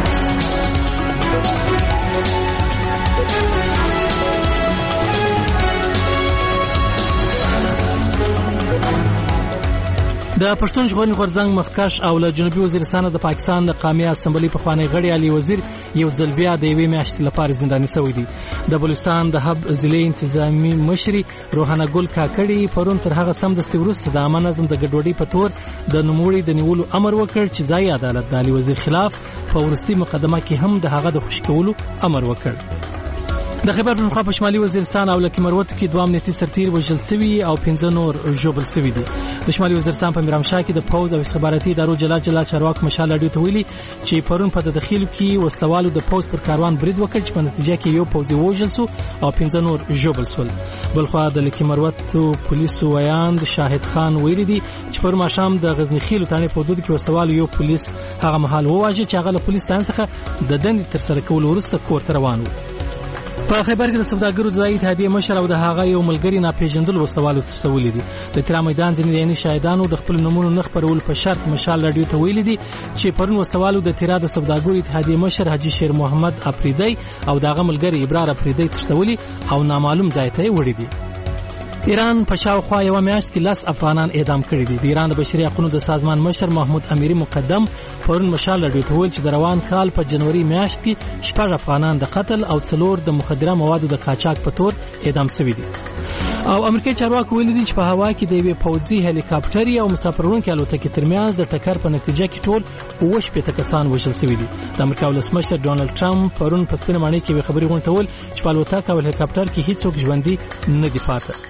د پښتون ژغورنې غورځنګ مخکښ او له جنوبي وزیرستان د پاکستان د قومي اسمبلی پخوانی غړی علي وزیر یو ځل بیا د یوې میاشتې لپاره زنداني شوی دی. د بلوچستان د حب ضلعي انتظامی مشري روحانه ګل کاکړي پرون تر هغه سمدستي وروسته د عامه نظم د ګډوډۍ په تور د نوموړي د نیولو امر وکړ چې ځایي عدالت د علي وزیر خلاف په وروستي مقدمه کې هم د هغه د خوشي کولو امر وکړ. د خیبر پښتونخوا په شمالي وزیرستان او لکه مروت کې دوه امنیتي سرتیر وژل شوي او پنځه نور ژوبل شوي دي. د شمالي وزیرستان په میرامشاه کې د پوز او استخباراتي ادارو جلا جلا چارواکو مشال اډیو ته ویلي چې پرون په تدخل کې وسلوالو د پوز پر کاروان برید وکړ چې په نتیجه کې یو پوزي وژل شو او پنځه نور ژوبل شول. بلخوا د لکه مروت پولیسو ویاند شاهد خان ویلي دي چې پر ماشام د غزنی خیلو تانې په حدود کې وسلوالو یو پولیس هغه مهال وواژه چې هغه له پولیس څخه د دندې تر سره کولو وروسته کور ته روان و. په خیبر کې د سوداګرو ځای اتحادیې مشر او د هغه یو ملګری ناپېژندل وسوالو تښتولي دي. د تیرا میدان ځینې عیني شاهدانو د خپل نومونو نه خپرول په شرط مشال رادیو ته ویلي دي چې پرون وسوالو د تیرا د سوداګرو اتحادیې مشر حاجي شیر محمد افریدی او د هغه ملګری ابرار افریدی تښتولي او نامعلوم ځای ته وړي دي. ایران په شاوخوا یو میاشت کې لس افغانان اعدام کړي دي. د ایران د بشري حقوقو د سازمان مشر محمود امیری مقدم پرون مشال رادیو ته ویل چې د روان کال په جنوري میاشت کې شپږ افغانان د قتل او څلور د مخدره موادو د قاچاق په تور اعدام شوي دي. او امریکایي چارواکو ویلي دي چې په هوا کې د یوې پوځي هلیکاپټر او مسافروړونکي الوتکې ترمنځ د ټکر په نتیجه کې ټول اووه شپېته کسان وژل شوي دي. د امریکا ولسمشر ډونالډ ټرمپ پرون په سپینه ماڼۍ کې یوې خبرې غونډول چې په الوتکه او هلیکاپټر کې هیڅوک ژوندي نه دي پاتې.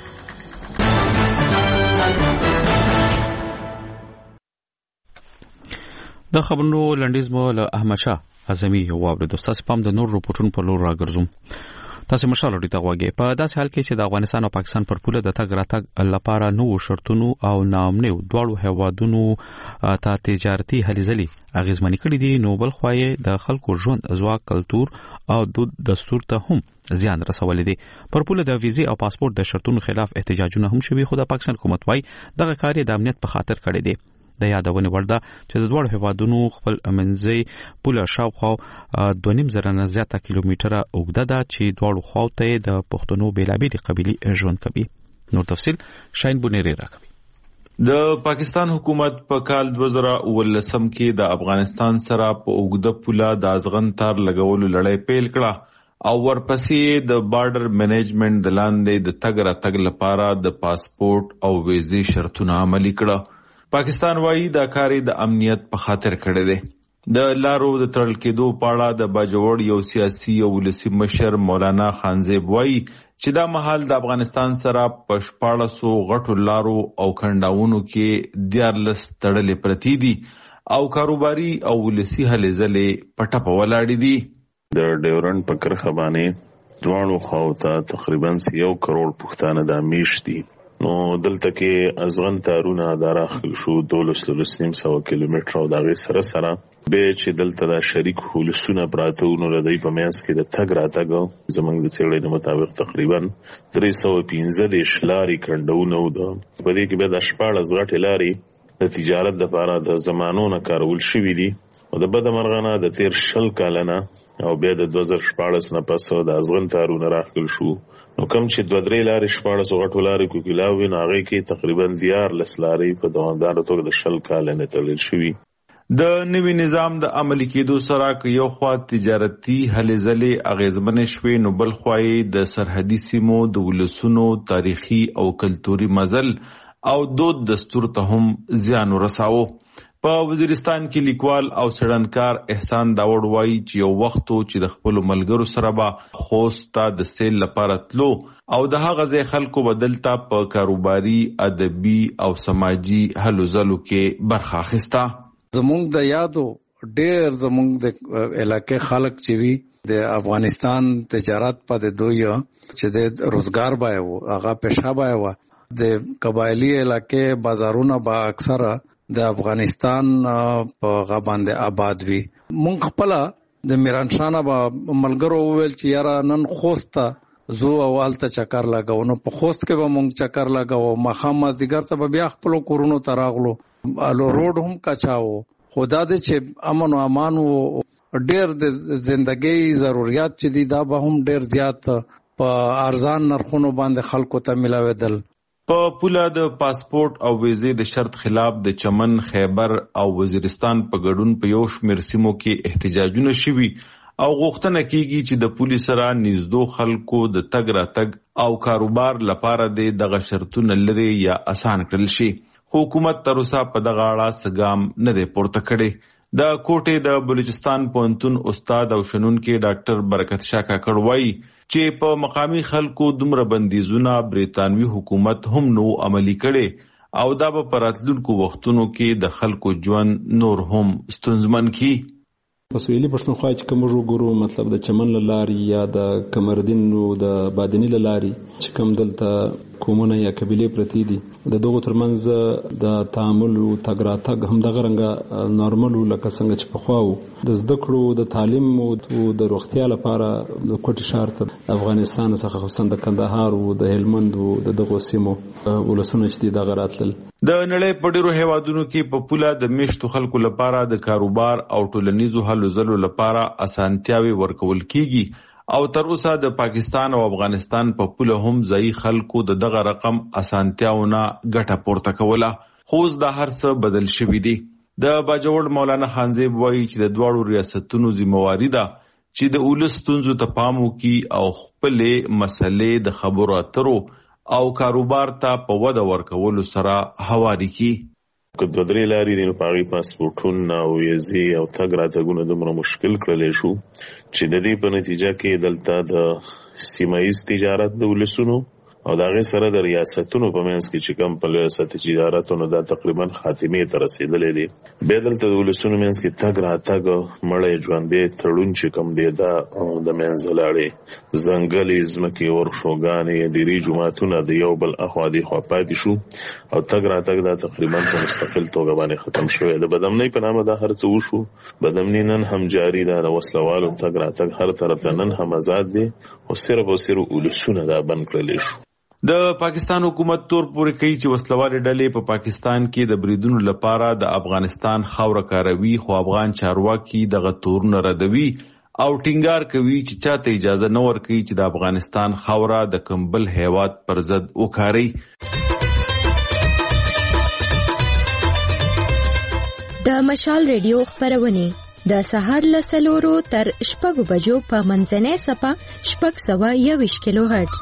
د خبرونو لنډیز مو له احمد شاه اعظمي واورید. تاسو پام د نور رپورټونو په لور راګرځوم. تاسو مشال لري ته غواګي په داسې حال کې چې د افغانستان او پاکستان پر پوله د تګ راتګ لپاره نو شرطونو او نامنو دواړو هوادونو ته تجارتي هلې اغیزمنې کړې دي. نو بل خوای د خلکو ژوند ځواک کلچر او د دستور ته هم زیان رسولې دي. پر پوله د ویزې او پاسپورت د شرطونو خلاف احتجاجونه هم شوي خو د پاکستان حکومت وايي دغه کار د امنیت په خاطر کړی دی. د یادونه ورده چې د دوه هوادونو خپل منځي پوله شاوخوا دوه نیم زره نه زیاته کیلومتره اوږده ده چې دواړو خواو ته د پښتنو بیلابېلې قبیلې ژوند کوي. نور تفصیل شاین بونيري راکوي. د پاکستان حکومت په کال دوه زره ولسم کې د افغانستان سره په اوږده پوله د ازغن تار لګولو لړۍ پیل کړه او ورپسې د بارډر منیجمنت د لاندې د تګ راتګ لپاره د پاسپورت او ویزې شرطونه عملي کړه. پاکستان وايي دا کاری د امنیت په خاطر کړی دی. د لارو د تړل کېدو په اړه د باجوړ یو سیاسي او ولسي مشر مولانا خانزیب وايي چې دا مهال د افغانستان سره په شپاړس سوه غټو لارو او کنډاونو کې دیارلس تړلې پرتې دي او کاروباري او ولسي هلې ځلې په ټپه ولاړې دي. د ډیورنډ په کرښه باندې دواړو خواو ته تقریبا یو کروڑ پښتانه د میش دي. نو دلته کې ازغن تارونه دراخل شو دولس دولس نیم سو کیلومتر او دغه سره سره به چې دلته د شریک هولسونه پراته نو لدی په مینس کې د تګ راتګ زمنګ د څېړنې مطابق تقریبا درې سوه پنځه دېرش لارې کنډونه وو. په دې کې به د شپاړس غټې لارې د تجارت لپاره د زمانو نه کارول شوي دي او د بده مرغه د تیر شل کالنه او بیا د دوه زره شپاړس نه پس د ازغن تارونه راخل شو. نو کوم چې دوه درې لارې شپاړس غټو لارې کوکیلاوي نو هغې کې تقریبا دیارلس لارې په دوامداره توګه د شل کاله نه تړل شوي. د نوي نظام د عملي کېدو سره که یو خوا تجارتي هلې ځلې اغېزمنې شوې نو بل خوا یې د سرحدي سیمو د ولسونو تاریخي او کلتوري مزل او دود دستور ته هم زیان ورساوه. په وزیرستان کې لیکوال او څېړنکار احسان داوړ وایي چې یو وخت چې د خپلو ملګرو سره به خوست ته د سیل لپاره تلو او د هغه ځای خلکو به دلته په کاروباري ادبي او سماجي هلو ځلو کې برخه اخیسته. زمونږ د یادو ډېر زمونږ د علاقې خلک چې وي د افغانستان تجارت په د دوی چې د روزګار بای وو هغه پیشه بای وو. د قبایلی علاقې بازارونه با اکثره د افغانستان په غا باندې آباد وي. مونږ خپل د میران شاه با ملګرو وویل چې یاره نن خوست زو اولته چکر لګاو، نو په خوست کې به مونږ چکر لګاو، مخامه دیګر ته بیا خپل کورونو ته راغلو، الو روډ هم کچاو. خدا دې چې امن او امان او ډېر د ژوندۍ ضرورت چې دي دا به هم ډېر زیات په ارزان نرخونو باندې خلکو ته ملاوېدل. په پوله د پاسپورت او ویزې د شرط خلاف د چمن، خیبر او وزیرستان په ګډون په یو شمېر سیمو کې احتجاجونه شوي او غوښتنه کیږي چې د پولیس سره نږدې خلکو د تګ راتګ او کاروبار لپاره د دغه شرطونه لري یا آسان کړل شي. حکومت تر اوسه په دغه اړه څه ګام نه دی پورته کړی. د کوټې د بلوچستان پوهنتون استاد او شنونکي ډاکټر برکت شاه کاکړ وایي چې په مقامی خلکو دومره بندیزونه برېټانوي حکومت هم نو عملي کړي او دا به په راتلونکو وختونو کې د خلکو ژوند نور هم ستونزمن کړي. په سویلي پښتونخوا کې کوم وګورو مطلب د چمن لاري یا د کمردین نو د بادنی لاري چې کوم دلته کومونه یا قبيله پرتی دي د دغه ترمنځ د تعامل او تګراتګ هم دغه رنګه نورمال لکه څنګه چې په خواو د زده کړو د تعلیم او د روغتیا لپاره د کوټي شهر ته افغانستان څخه خصوصا د کندهار او د هلمند او د دغه سیمو ولسمه چې دغه راتل د نړۍ په ډیرو هیوادونو کې په پوله د میشتو خلکو لپاره د کاروبار او ټولنیزو هلو ځلو لپاره اسانتیاوي ورکول کیږي او تر اوسه د پاکستان او افغانستان په پوله هم ځای خلکو د دغه رقم اسانتیاونه ګټه پورته کوله. خو د هر څه بدل شوی دی. د باجوړ مولانا خانزیب وایي چې د دواړو ریاستونو ذمہواری ده چې د اولس ستونزو ته پام وکړي او خپلې مسلې د خبرو اترو او کاروبار ته په وده ورکولو سره هواري کړي. که دوه درې لارې دي نو په هغې پاسپورټونه او ویزې او تګ راتګونه دومره مشکل کړلی شو چې د دې په نتیجه کې دلته د سیمه ییز تجارت د ولسونو او د هغې سره د ریاستونو په منځ کې چې کوم په ریاست تجارتونو دا تقریبا خاتمې ته رسېدلی دی. بیا دلته د ولسونو منځ کې تګ راتګ مړی ژوندی تړون چې کوم دی دا د منځه لاړې ځنګلې ځمکې ورشوګانې ډېرې جوماتونه د یو بل اخوا دېخوا پاتې شو او تګ راتګ دا تقریبا په مستقل توګه باندې ختم شوی. د بدامنۍ په نامه دا هر څه وشو. بدامنۍ نن هم جاري ده، د وسلوالو تګ راتګ هر طرف ته نن هم آزاد دی او صرف او صرف ولسونه دا بند کړلی شو. د پاکستان حکومت تور پورې کوي چې وسلوالې ډلې په پاکستان کې د بریدونو لپاره د افغانستان خاوره کاروي، خو افغان چارواکي دغه تورونه ردوي او ټینګار کوي چې چاته اجازه نه ورکوي چې د افغانستان خاوره د کوم بل هیواد پر ضد وکاري. د مشال ریډیو خبرونه د سهار له څلورو تر شپږو بجو په منځنۍ سپه شپږ سوه یوویشت کیلو هرتز،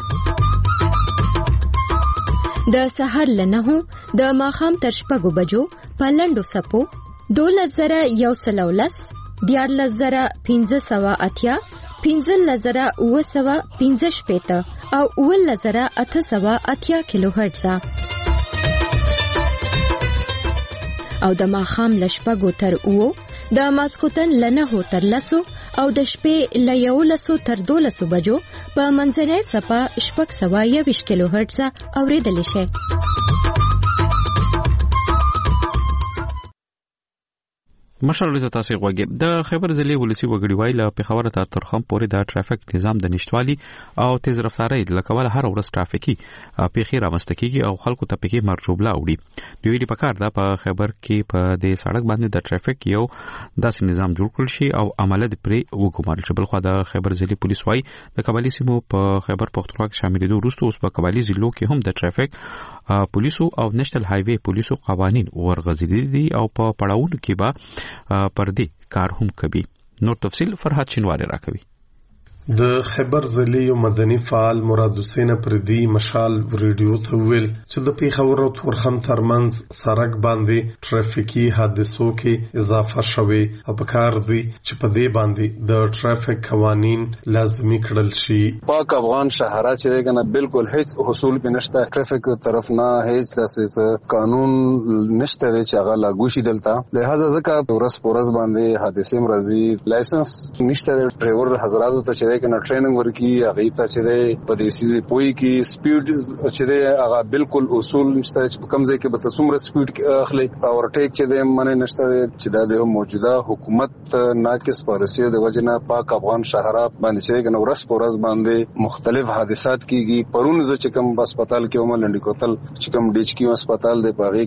د سهار له نهو د ماښام تر شپږو بجو په لنډو سپو دولس زره یو سل او لس، دیارلس زره پنځه سوه اتیا، پنځلس زره اوه سوه پنځه شپېته او اوولس زره اته سوه اتیا کیلو هرتزه، او د ماښام له شپږو تر اوو، د ماسخوتن له نهو تر لسو او د شپې له یولسو تر دولسو بجو په منځنۍ سپه شپږ سوه یوویشت کیلو هرتزه اورېدلی شئ. مشرلو ته تاسو غوږی د خیبر ضلع ولسی وګړي وای له پیښور تر ترخم پورې د ټرافیک نظام د نشټوالي او تیز رفتارۍ لکول هر ورځ ټرافیکي پیښې رامنځته کیږي او خلکو ته پکې مرجوبله وړي. دوی لري پکار دا په خیبر کې په دې سړک باندې د ټرافیک یو داسې نظام جوړ کړل شي او عمله د پرې وګمارل شي. بل خو د خیبر ضلع پولیس وای د قبایلی سیمو په خیبر پختونخوا کې شاملېدو وروسته اوس په قبایلی ضلعو کې هم د ټرافیک پولیسو او نېشنل های وی پولیسو قوانین ورغځېدلي دي او په پړاوونو کې به پر دې کار هم کوي. نور تفصیل فرحات شینواری راکوي. د خیبر ضلع یو مدني فعال مراد حسین پردي مشال ریډیو ته ویل چې د پیښور او تورخم ترمنځ سړک باندې ټرافیکي حادثو کې اضافه شوه او په کار دی چې په دې باندې د ټرافیک قوانین لازمي کړل شي. پاک افغان شهره چې کنه بالکل هیڅ حصول بنشته ټرافیک طرف نه هیڅ داسې قانون نشته چې هغه لاګو شي دلته، لہذا ځکه ورس پورس باندې حادثه مرضی لایسنس نشته ډرایور حضراتو ته چې دی کنه ټریننګ ورکی هغه ته چې دی په دې سیزي پوي کې سپیډ چې دی هغه بالکل اصول نشته چې کوم ځای کې به تاسو سپیډ اخلي او ټیک چې دی منه نشته چې د موجوده حکومت ناقص پالیسي د وجنه پاک افغان شهرا باندې چې کنه ورس پورز باندې مختلف حادثات کیږي پرون ز چې کوم هسپتال کې عمر لنډی کوتل چې کوم ډیچ کی هسپتال دی پاغي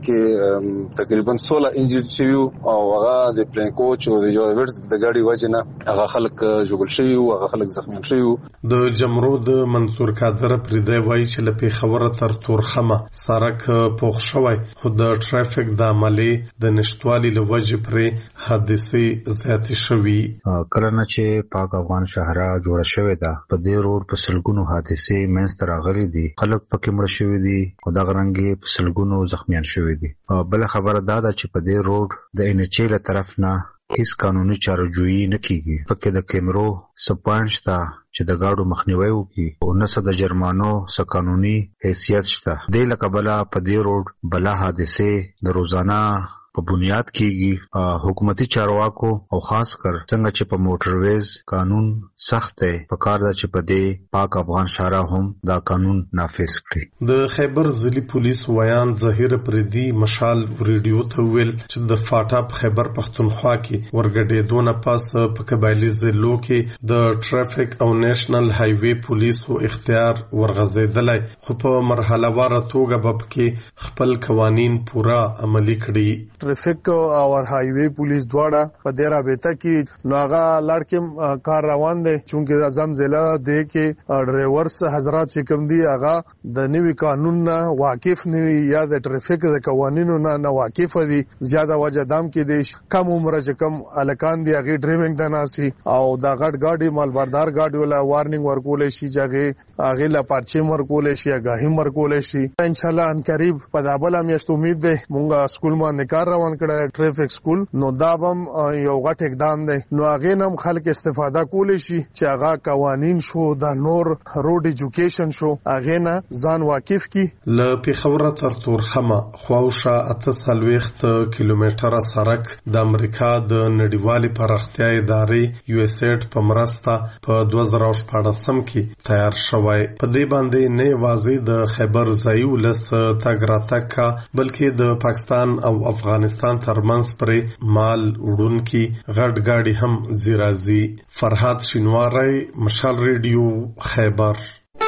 کې تقریبا سولہ انجری شوی او هغه د پلین کوچ او د یو ورس د ګاډي وجنه هغه خلک جوړل شوی او هغه خلک زخمی شوی. د جمرود منصور کادر پر دی وای چې لپاره خبره تر تورخمه سرک پوښ شوی خو د ټرافیک د عملی د نشټوالي لوجه پر حادثه زیات شوی. کله چې پاک افغان شهرا جوړ شوی دا په دې روډ په سلګونو حادثه منځ ته راغلي دي خلک پکې مړ شوی دي او د غرنګي په سلګونو زخمیان شوی دي. بل خبره دا ده چې په دې روډ د انچې له طرف نه هیڅ قانوني چارهجویي نه کیږي پکې د کیمرو سپانش ته چې د گاډو مخنیوي وکړي او نسه د جرمانو س قانوني حیثیت شته. د لکبلا په دې روډ بلا حادثه د روزانه په بنیاد کېږي. حکومتي چارواکو او خاص کر څنګه چې په موټرویز قانون سخت دی په کار ده چې په دې پاک افغان شهرا هم دا قانون نافذ کړي. د خیبر ضلعي پولیس ویان ظهیر پردي مشال ریډیو ته ویل چې د فاټا په خیبر پښتونخوا کې ورګډېدو نه پاس په قبایلي ضلعو کې د ټرافیک او نېشنل های وی پولیسو اختیار ورغځېدلی خو په مرحله واره توګه به پکې خپل قوانین پورا عملي کړي. ट्रैफिक और हाईवे पुलिस द्वारा په دې رابطه کې ناغا لړ کې کار روان دي چونکه اعظم ضلع د کې ډرایورز حضرات چې کوم دي هغه د نوي قانون نه واقف نه یا د ټرافیک د قوانینو نه نه واقف دي زیاده وجه دام کې دي کم عمر چې کم الکان دي هغه ډرایوینګ د ناسي او دا غټ گاډي مالبردار گاډي ولا وارنینګ ورکول شي چې هغه لا پرچې ورکول شي هغه هم ورکول شي. ان شاء الله ان قریب په دابل هم یست امید ده مونږه سکول باندې کار روان کړه ټرافیک سکول نو دا هم یو غټ اقدام دی نو هغه نم خلک استفاده کولی شي چې هغه قوانین شو د نور روډ ایجوکیشن شو هغه نه ځان واقف کی. ل پیښور تر تورخمه خواوشه اته سلويخت کیلومتره سرک د امریکا د نړیوالې پراختیا ادارې یو اس ایډ په مرسته په دوه زره شپږم کې تیار شوی. په دې باندې نه واځي د خیبر ځای ولس تګ راتګ بلکې د پاکستان او افغانستان ترمنځ پرې مال وړونکي غټ گاډي هم زیرازي. فرحات شینواری مشال ریډیو خیبر.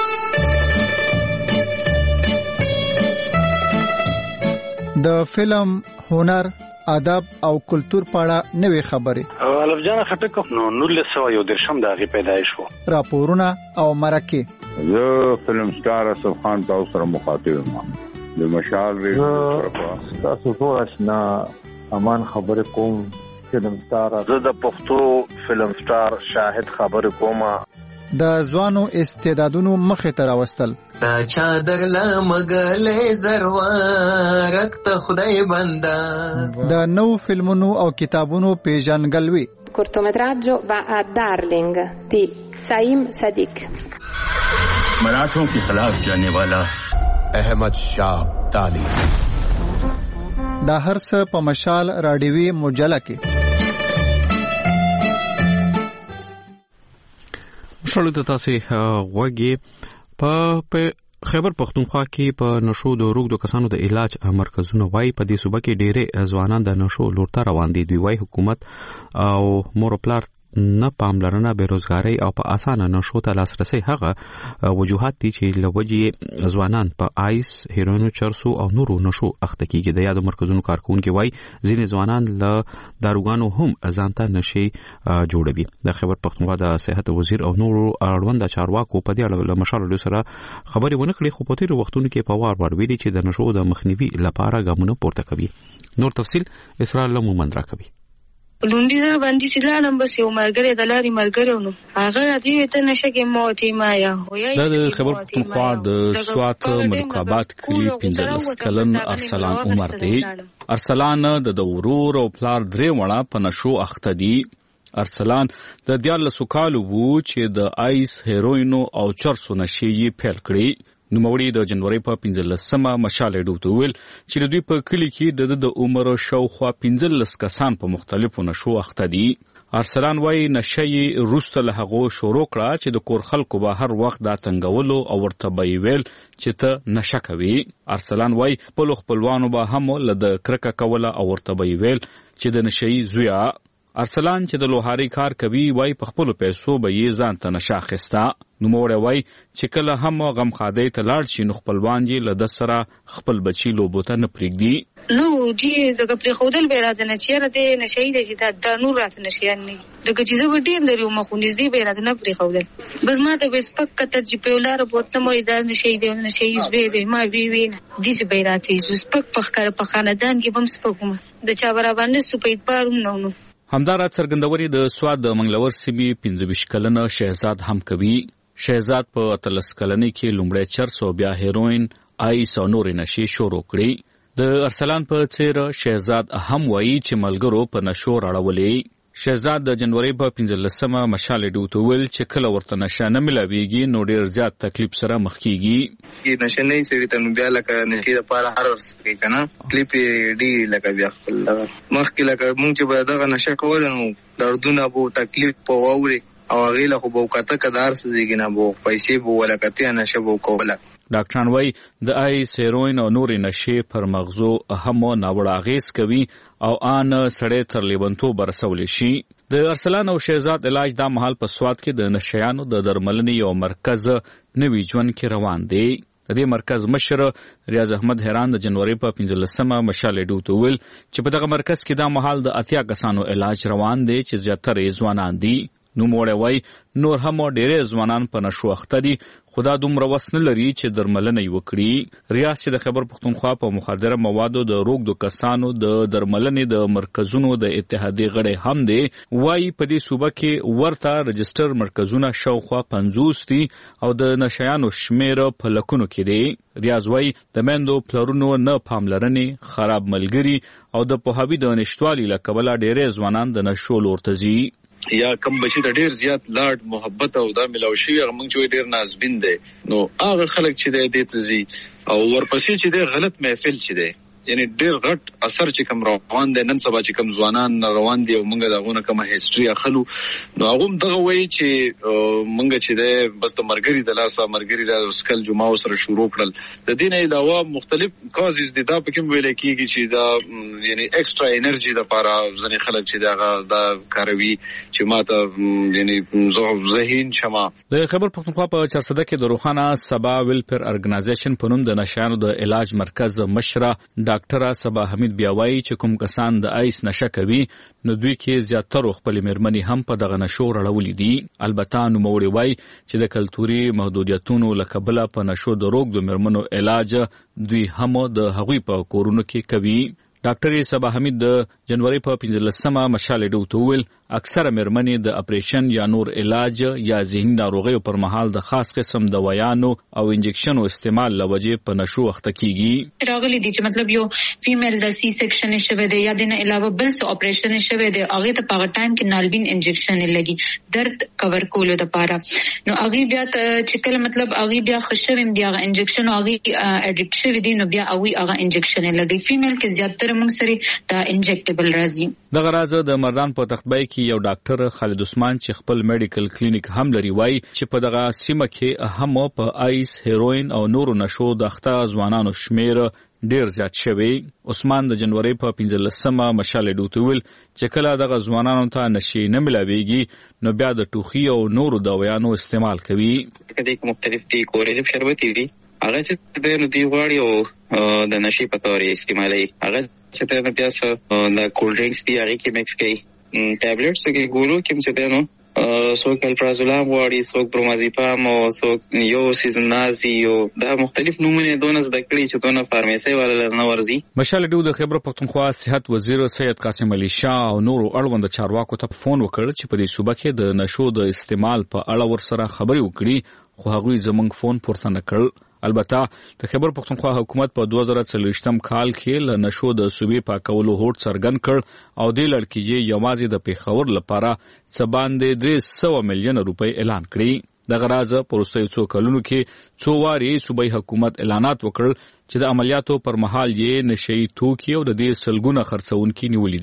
د فلم هنر ادب او کلچر پاړه نوې خبرې الف جان خټک نو نول سو یو درشم د غي پیدایش وو راپورونه او مرکه زه فلم سٹار اسف خان تاسو سره مخاطب یم د مشال ریډیو تاسو ټول آشنا امان خبر کوم فلم سٹار زه د پښتو فلم سٹار شاهد خبر کوم د ځوانو استعدادونو مخه تر واستل تا چادر لمغلې زروارک ته خدای بندا د نو فلمونو او کتابونو پیژنګلوي cortometraggio va a Darling di Saim Sadiq. मराठों के खिलाफ जाने वाला अहमद शाह ताली دا هر څه په مشال راډیوي مجله کې. مشالو ته تاسو غوږی په خیبر پښتونخوا کې په نشو د روغ کسانو د علاج مرکزونه وای په دې صوبه کې ډېرې ځوانان د نشو لورته روان دي. دوی وای حکومت او مورپلار نه پاملرنه بیروزګاری او په اسانه نشو ته لاسرسي هغه وجوهات دي چې لوجي ځوانان په آیس هیروینو چرسو او نورو نشو اخته کیږي. د یادو مرکزونو کارکونکو وای ځینې ځوانان له داروګانو هم ځانته نشي جوړوي. د خیبر پښتونخوا د صحت وزیر او نورو اړوند چارواکو په دې اړه مشال سره خبرې ونه کړې خو په تیر وختونو کې په وار وار ویلي چې د نشو د مخنیوي لپاره ګامونه پورته کوي. نور تفصیل اسرار له مومند را کوي. لوندې دا باندې سلام بس یو مرګره د لاري مرګره نو هغه دې ته نشه کې موت ما یا هویا د خبر پښتونخوا د سوات ملکابات کې پنځلس کلن ارسلان عمر دی. ارسلان د دورور او پلار درې وړه په نشو اخته دي. ارسلان د دیارلسو کالو وو چې د آیس هیروینو او چرسو نشي یې پیل کړی. نوموړي د جنوري په پنځلسمه مشال ډوته ویل چې دوی په کلی کې د د عمر شاوخوا پنځلس کسان په مختلفو نشو اخته دي. ارسلان وای نشي روسته له هغه شروع کړه چې د کور خلکو به هر وخت دا تنګولو او ورته به ویل چې ته نشه کوي. ارسلان وای خپل خپلوانو به هم له د کرکه کوله او ورته به ویل چې د نشي زویا. ارسلان چې د لوهاري کار کوي وای په خپل پیسو به یې ځان ته نشه اخیسته. نو موړ وای چې کله هم غم خادي ته لاړ شي نو خپلوان یې له د سره خپل بچی لوبوته نه پرېږدي. نو دې دغه پرې خودل به راځي نه چیرې دې نشي دې چې دا نور راته نشي نه دغه چې زه ډیر لري مخ نږدې به راځي نه پرې خودل بس ما ته بسپک کته چې په ولاره بوتنه مې دا نشي دې نشي زوی دې ما وی وی دې چې به راځي سپک په خره په خاندان کې بم سپکوم د چا برابر سو په پاروم نو نو همدار څرګندوري د سواد د منګلور سیمې پنځه ویشت کلنه شهزاد هم کوي. شهزاد په اتلس کلنۍ کې لومړی چرس او بیا هیروین آیس او نورې نشي شروع کړي. د ارسلان په څیر شهزاد هم وایي چې ملګرو په نشو راړولې. شهزاد د جنوري په پنځلسمه مشال ډیوټ ویل چې کله ورته نشه نه ملاويږي نو ډیر زیات تکلیف سره مخ کیږي. چې نشه نه سړي ته بیا لکه نشي د پاره هر ورس کوي کنه کلیپ دی لکه بیا خپل مخ کې لکه مونږ چې به دغه نشه کول نو دردونه بو تکلیف په ووري او غیله خو بو کته کدار سږي نه بو پیسې بو ولکته نشه بو کوله. ډاکټران وای د آیس هیروین او نورې نشي پر مغزو هم ناوړه اغیز کوي او ان سړی تر لیونتوب رسول شي. د ارسلان او شهزاد علاج دا مهال په سواد کې د نشيانو د درملنې یو مرکز نوي ژوند کې روان دی. د دې مرکز مشر ریاض احمد هران د جنوري په پنځلسمه مشال ډیوټ ویل چې په دغه مرکز کې دا مهال د اتیا کسانو علاج روان دی چې زیاتره ځوانان دي. نو موړ وای نور هم ډېر ځوانان په نشو اخته دي خدا دومره وسنه لري چې درملنه وکړي. ریاض چې د خیبر پختونخوا په مخدره موادو د روغ د کسانو د درملنې د مرکزونو د اتحادیې غړي هم دي وای په دې صوبه کې ورته رجستر مرکزونه شاوخوا پنځوس دي او د نشيانو شمیر په لکونو کې دي. ریاض وای د مندو پلرونو نه پاملرنې خراب ملګری او د پوهاوی د نشټوالي لکبل ډېر ځوانان د نشو لورتزي یا کم بچی د ډیر زیات لاډ محبت او دا ملاوشي هغه مونږ چې ډیر نازبین دي نو هغه خلک چې د دې تزي او ورپسې چې د غلط محفل چې دی یعنی ډیر غټ اثر چې کوم روان دي نن سبا چې کوم ځوانان روان دي او مونږ دغه کومه هیستوري اخلو نو هغه دغه وایي چې مونږ چې د بس د مرګري د لاسه مرګري د سکل جمعه سره شروع کړل د دین علاوه مختلف کازز دي دا په کوم ویل کېږي چې دا یعنی ایکسترا انرژي د لپاره ځنې خلک چې دا د کاروي چې ماته یعنی ذهین شمه. د خیبر پختونخوا په چارسده کې د روخانه سبا ویلفیر ارګنایزیشن په نوم د نشانو د علاج مرکز مشره ډاکټره سبا حمید بیاوي چې کوم کسان د آیس نشه کوي نو دوی کې زیاتره خپل مېرمنې هم په دغه نشو راړولې دي. البته نو موړي وای چې د کلتوري محدودیتونو لکبله په نشو د روغ د مېرمنو علاج دوی هم د هغوی په کورونو کې کوي. ډاکټر سبا حمید د جنوري په پنځلسمه مشال ډیوټ ویل اکثره مېرمنې د اپریشن یا نور علاج یا ذهني ناروغیو پر مهال د خاص قسم دوايانو او انجکشنو استعمال لوجې په نشو اخته کیږي. راغلي دي چې مطلب یو فیمیل د سی سیکشن شوه دی یا د نه علاوه بل څه اپریشن شوه دی هغه ته په ټایم کې نالبین انجکشن لګي درد کور کولو لپاره نو هغه بیا چې کله مطلب هغه بیا خوشویم دی هغه انجکشن هغه اډیکټ شوی دی نو بیا هغه هغه انجکشن لګي. فیمیل کې زیاتره موږ سره دا انجکټیبل راځي. دغه راز د مردان په تختبای کې یو ډاکټر خالد عثمان چې خپل میډیکل کلینیک هم لري وای چې په دغه سیمه کې هم په آیس هیروین او نورو نشو د اخته ځوانانو شمیر ډیر زیات شوی. عثمان د جنوري په پنځلسمه مشال ډیوټ ویل چې کله دغه ځوانانو ته نشي نه ملاويږي نو بیا د ټوخي او نورو دوايانو استعمال کوي. کله مختلف دي کورې شربتي دي هغه چې د نو دی واړی او د نشي په تور استعمالي هغه چې د بیا سره د کول ډرینکس دی هغه کې مکس کوي ټابلیټس کې ګورو کې چې دنو څوک الپرازولام واړي څوک برومازیپام او څوک یو سیزنازي او دا مختلف نمونه دونه زده کړي چې دونه فارمیسي والا نه ورزي. مشال ډیو د خیبر پختونخوا صحت وزیر سید قاسم علي شاه او نورو اړوند چارواکو ته فون وکړ چې په دې صوبه کې د نشو د استعمال په اړه ورسره خبري وکړي خو هغوی زمونږ فون پورته نه کړ. البته د خیبر پختونخوا حکومت په دوه زره څلوېښتم کال کې له نشو د صوبې پاکولو هوډ څرګند کړ او د لړکې یې یوازې د پیښور لپاره څه باندې درې سوه میلیونه روپۍ اعلان کړي. دغه راز په وروستیو څو کلونو کې څو وارې صوبایي حکومت اعلانات وکړل چې د عملیاتو پر مهال یې نشهیي توکي او د دې سلګونه خرڅونکي نیولي دي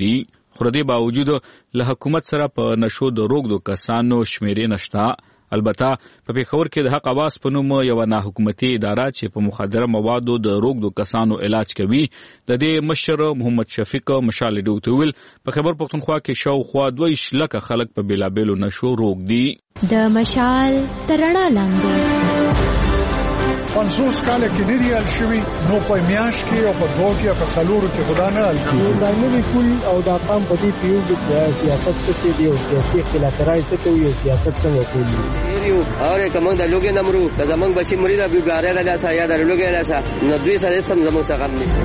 خو د باوجود له حکومت سره په نشو د روغدو کسانو شمیرې نشته. البته په پیښور کې د حق اواز په نوم یو نه حکومتي اداره چې په مخدره موادو د روغدو کسانو علاج کوي د دې مشر محمد شفیق مشال ډوتویل په خبر پښتونخوا کې شاوخوا دوه لک خلک په بیلابېلو نشو روغ دي. د مشال ترڼا لاندې پنځوس کال کې ندی ال شوی نو په میاش کې او په دوه کې په سلورو کې خدا نه ال کیږي دا نوې کول او دا قام په دې پیو د سیاست څخه دی او سیاسي اختلافات څخه کوي سیاست څنګه کوي یو اوره کوم د لوګي نمرو د زمنګ بچی مرید ابو ګاره د لاسه یا د لوګي لاسه نو دوی سره سم زمو څخه نشته.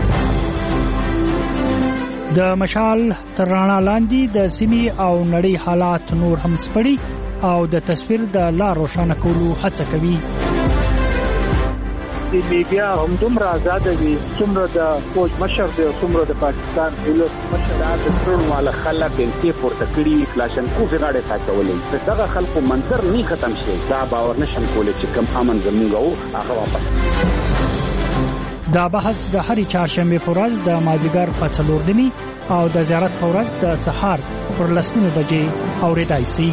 د مشال ترڼا لاندې د سیمې او نړۍ حالات نور هم سپړي او د تصویر د لار روښانه کولو هڅه کوي. د میډیا هم دومره آزاد دي څومره د فوج مشر دی څومره د پاکستان دولت مشر د ټول مال خلک په پورته کړی کلاشن کو فغاړه ساتولې دغه خلکو منظر نه ختم شي دا باور نشم کولای چې کم امن زموږ هغه واپس. دا بحث د هرې چهارشنبه په ورځ د مازیګر په څلور نیمې او د زیارت په ورځ د سهار پر لسمه بجې اورېدای شي.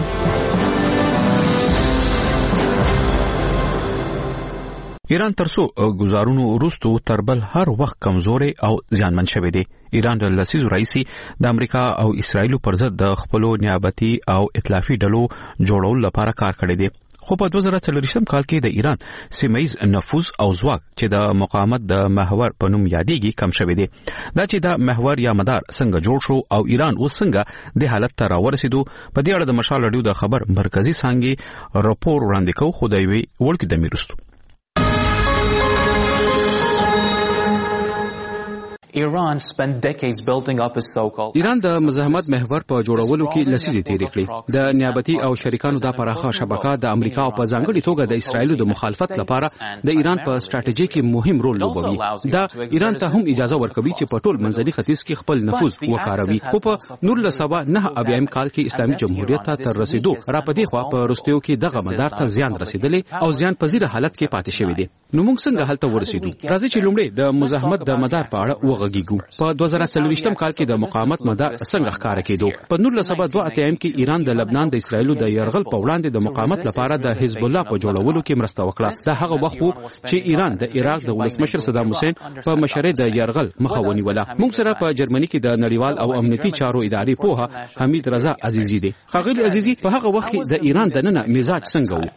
ایران ترڅو گزارونو وروستو تربل هر وخت کمزوري او زیانمن شوی دی. ایران د لسیزو رئیسي د امریکا او اسرایل پر ضد د خپل نیابتي او ائتلافي ډلو جوړول لپاره کار کړی دی. خو په دوه زره څلوېښتم کال کې د ایران سیمه‌ییز نفوذ او ځواک چې د مقاومت د محور په نوم یادېږي کم شوی دی. دا چې د محور یا مدار څنګه جوړ شو او ایران اوس څنګه د حالت ته راورسېدو په دې اړه د مشال رادیو د خبر مرکزی څانګې راپور وړاندې کوي. خو د یوې وړکې د میرستو Iran spent decades building up a so-called ایران د مزاحمت محور په جوړولو کې لسیزې تیرې کړې. د نیابتي او شریکانو د پراخه شبکه د امریکا او په ځانګړي توګه د اسرایل د مخالفت لپاره د ایران په ستراتیژي کې مهم رول لوبوي. دا ایران ته هم اجازه ورکوي چې په ټول منځني ختیځ کې خپل نفوذ وکاروي. خو په نولس سوه نهه اویایم کال کې اسلامي جمهوریت ته تر رسیدو را پدې خوا په وروستیو کې دغه مدار ته زیان رسیدلی او زیان پذیره حالت کې پاتې شوی دی. نو موږ څنګه هلته ورسېدو؟ راځي چې لومړی د مزاحمت د مدار په اړه وغږیږو. په دوه زره څلوېښتم کال کې د مقاومت مدار څنګه ښکاره کېدو؟ په نولس سوه دوه اتیا کې ایران د لبنان د اسرایلو د یرغل په وړاندې د مقاومت لپاره د حزب الله په جوړولو کې مرسته وکړه. دا هغه وخت و چې ایران د عراق د ولسمشر صدام حسین په مشرۍ د یرغل مخه ونیوله. موږ سره په جرمني کې د نړیوال او امنیتي چارو ادارې پوهه حمید رضا عزیزی دی. ښاغلی عزیزی، په هغه وخت کې د ایران دننه مزاج څنګه و؟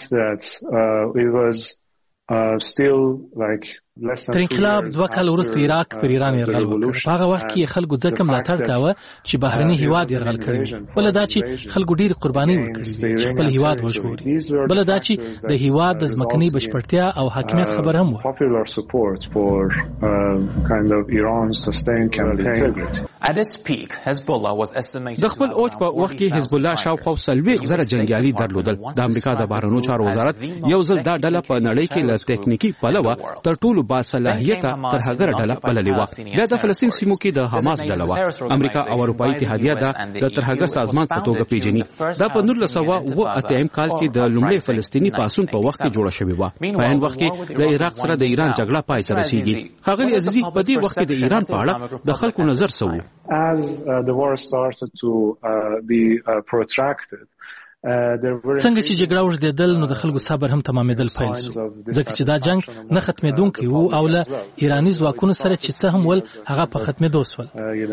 Uh, still like تر انقلاب دوه کال وروسته عراق پر ایران یرغل وکړ. په هغه وخت کې خلکو ځکه ملاتړ کاوه چې بهرني هیواد یرغل کړي. بل دا چې خلکو ډیر قرباني ورکړي چې خپل هیواد وژغوري. بل دا چې د هیواد د ځمکني بشپړتیا او حاکمیت خبر هم و. At its peak, Hezbollah was estimated د خپل اوج په وخت کې حزب الله شاوخوا څلوېښت زره جنګیالي درلودل. د امریکا د بهرنیو چارو وزارت یو ځل دا ډله په نړۍ کې له تکنیکی پلوه تر ټولو باصلاحیته ترهګر ډله بللې وه. بیا د فلسطین سیمو کې د حماس ډله وه. امریکا او اروپایي اتحادیه دا د ترهګر سازمان په توګه پیژني. دا په نولس سوه اوه اتیا کال کې د لومړي فلسطیني پاڅون په وخت کې جوړه شوې وه. په هغه وخت کې د عراق سره د ایران جګړه پای ته رسیدي. ښاغلی عزیزی، په دې وخت کې د ایران په اړه د خلکو نظر څه و؟ As uh, the war started to uh, be uh, protracted, څنګه چې جګړه وژدېدل نو د خلکو صبر هم تمامېدل پیل شو، ځکه چې دا جنگ نه ختمېدونکی و او له ایراني ځواکونو سره چې څه هم ول هغه په ختمېدو شول.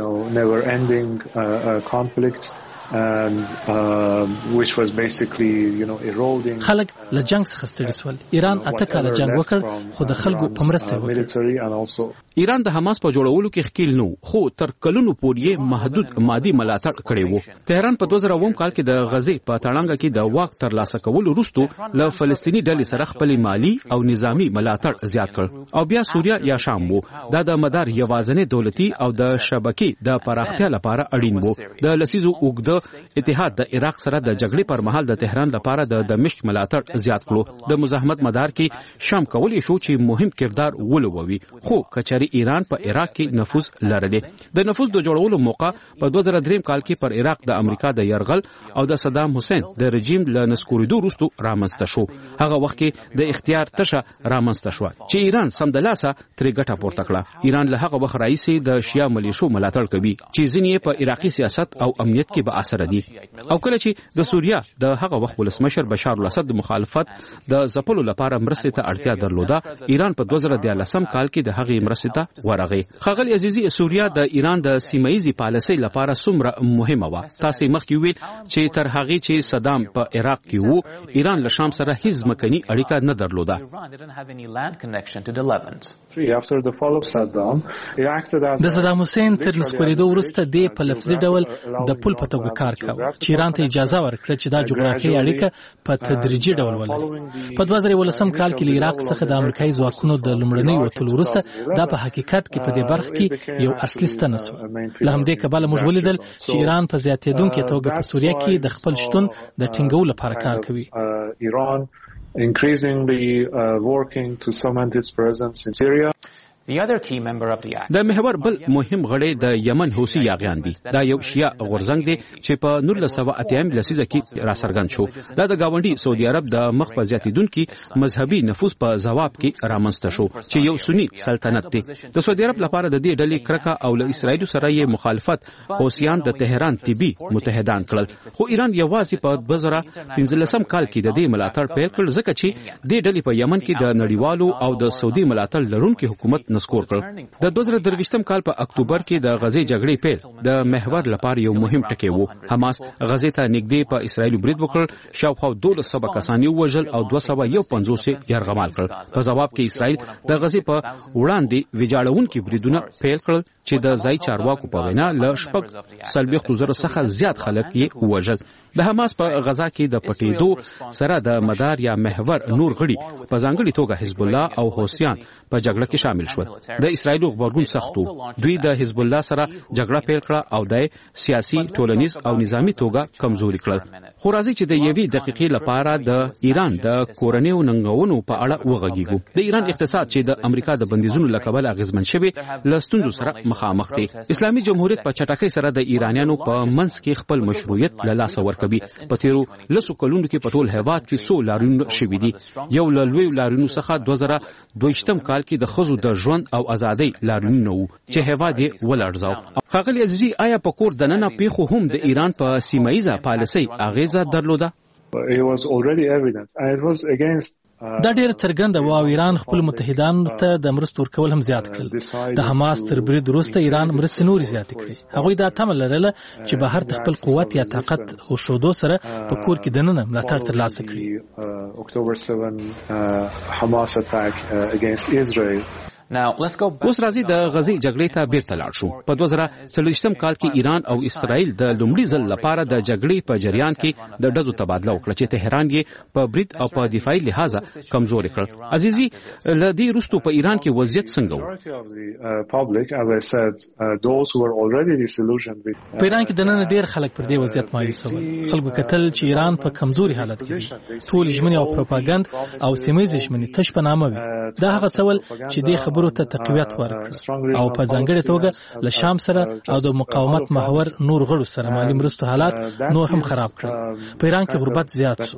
and uh, which was basically you know eroding خلک له جنگ څخه ستړي شول. ایران اته کاله جنگ وکړ خو د خلکو په مرسته وکړ. ایران د حماس په جوړولو کې ښکیل نو خو تر کلونو پورې محدود مادي ملاتړ کړی وو. تهران په دوه زره اووه کال کې د غزې په تړانګه کې د واک ترلاسه کولو وروسته له فلسطیني ډلې سره خپل مالی او نظامی ملاتړ زیات کړ او بیا سوریه یا شام وو. دا د مدار یوازنې دولتي او د شبکې د پراختیا لپاره اړین وو. د لسیزو اوږده اتحاد د عراق سره د جګړې پر مهال د تهران لپاره د دمشق ملاتړ زیات کړو. د مزاحمت مدار کې شام کولی شو چې مهم کردار ولوبوي، خو کچاري ایران په عراق کې نفوذ لرلی. د نفوذ د جوړولو موقع په دوه زره درې کال کې پر عراق د امریکا د يرغل او د صدام حسین د رژیم له نسکوریدو وروسته رامنځته شو. هغه وخت کې د اختیار تشه رامنځته شو چې ایران سمدلاسه ترې ګټه پورته کړه. ایران له هغه وخت راهیسې د شیا ملیشو ملاتړ کوي چې ځینې په عراقي سیاست او امنیت کې به اثر دي. او کله چې د سوریا د هغه وخت ولسمشر بشار الاسد د مخالفت د ځپلو لپاره مرستې ته اړتیا درلوده، ایران په دوه زره دیارلسم کال کې د هغې مرستې ته ورغی. ښاغلی عزیزي، سوریا د ایران د سیمه‌ییزې پالیسۍ لپاره څومره مهمه وه؟ تاسې مخکې ویل چې تر هغې چې صدام په عراق کې و، ایران له شام سره هیڅ ځمکني اړیکه نه درلوده. د صدام حسین تر نسکورېدو وروسته د په لفظي ډول د پل په توګه کار کاوه چې ایران ته اجازه ورکړه چې دا جغرافیایي اړیکه په تدریجي ډول ولري. په دوه زره یولسم کال کې له عراق څخه د امریکایي ځواکونو د لومړنۍ وتلو وروسته دا په حقیقت کې په دې برخه کې یو اصلي ستنه شوه. له همدې کبله موږ ولیدل چې ایران په زیاتېدونکې توګه په سوریه کې د خپل شتون د ټینګولو لپاره کار کوي. increasingly uh, working to cement its presence in Syria. د محور بل مهم غړی د یمن حوثي یاغیان دي. دا یو شیعه غورځنګ دی چې په نولس سوه اتیا لسیزه کې راڅرګند شو. دا د گاونډي سعودي عرب د مخ په زیاتیدونکي مذهبي نفوذ په ځواب کې رامنځته شو چې یو سنی سلطنت دی. د سعودي عرب لپاره د دې ډلې کرکه او له اسرایل سره یې مخالفت حوثیان د تهران طبي متحدان کړل. خو ایران یوازې په دوه زره پنځلسم کال کې د دې ملاتړ پیل کړ، ځکه چې دې ډلې په یمن کې د نړیوالو او د سعودي ملاتړ لرونکي حکومت نسکور کړ. د دوه زره درویشتم کال په اکتوبر کې د غزې جګړې پیل د محور لپاره یو مهم ټکی و. حماس غزې ته نږدې په اسرایل برید وکړ، شاوخوا دولس سوه کسان ووژل او دوه سوه یو پنځوس یې یرغمال کړل. په ځواب کې اسرایل د غزې په وړاندې ویجاړونکي بریدونه پیل کړل چې د ځای چارواکو په وینا له شپږ څلوېښتو زرو څخه زیات خلک یې ووژل. د حماس په غزا کې د پټېدو سره د مدار یا محور نور غړي په ځانګړي توګه حزب الله او حوثیان په جګړه کې شامل شول. د اسرایل غبرګون سختو، دوی د حزب الله سره جګړه پیل کړه او د سیاسي، ټولنیز او نظامی توګه کمزوري کړل. خو راځي چې د یوې دقیقې لپاره د ایران د کورنیو ننګونو په اړه وغږیږو. د ایران اقتصاد چې د امریکا د بندیزونو له کبله اغیزمن شوی له ستونزو سره مخامخ دی. اسلامي جمهوریت په چټکۍ سره د ایرانیانو په منځ کې خپل مشروعیت له لاسه ورکوي. په تیرو لسو کلونو کې په ټول هیواد کې څو لاریونونه شوي دي. یو له لویو لاریونو څخه دوه زره دویشتم کال کې د ښځو د ژوند او ازادۍ لاریونونه وو چې هیواد یې ولړزاو. ښاغلی عزیزي، آیا په کور دننه پیښو هم د ایران په سیمه ییزه پالیسۍ اغیزه درلوده؟ دا ډېر څرګنده و او ایران خپل متحدانو ته د مرستو ورکول هم زیات کړل. د حماس تر برید وروسته ایران مرستې نورې زیاتې کړې. هغوی دا تمه لرله چې بهر د خپل قوت یا طاقت ښودو سره په کور کې دننه ملاتړ ترلاسه کړي. اوس راځي د غزې جګړې ته بیرته لاړ شو. په دوه زره څلوېښتم کال کې ایران او اسرائیل د لومړي ځل لپاره د جګړې په جریان کې د ډزو تبادله وکړه چې تهران یې په برید او په دفاعي لحاظه کمزوري کړ. عزیزي، له دې وروسته په ایران کې وضعیت څنګه و؟ په ایران کې دننه ډېر خلک پر دې وضعیت مایوسه ول. خلکو کتل چې ایران په کمزوري حالت کې دی. ټول ژمنې او پروپاګند او سیمه‌ییزې ژمنې تش په نامه وي. دا هغه څه ول چې دې خبرو ته تقویت ورکړ او په ځانګړې توګه له شام سره او د مقاومت محور نور غړو سره مالي مرستو حالات نور هم خراب کړل. په ایران کې غربت زیات شو.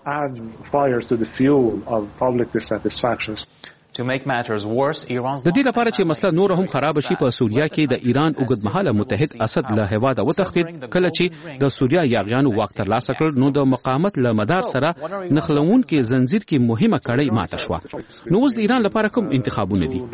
د دې لپاره چې مسله نور هم خراب شي، په سوریا کې د ایران اوږدمهاله متحد اسد له هیواده وتښتید. کله چې د سوریا یاغیانو واک ترلاسه کړ، نو د مقاومت له مدار سره نښلونکي زنجیر کې مهمه کړۍ ماته شوه. نو اوس د ایران لپاره کوم انتخابونه دي؟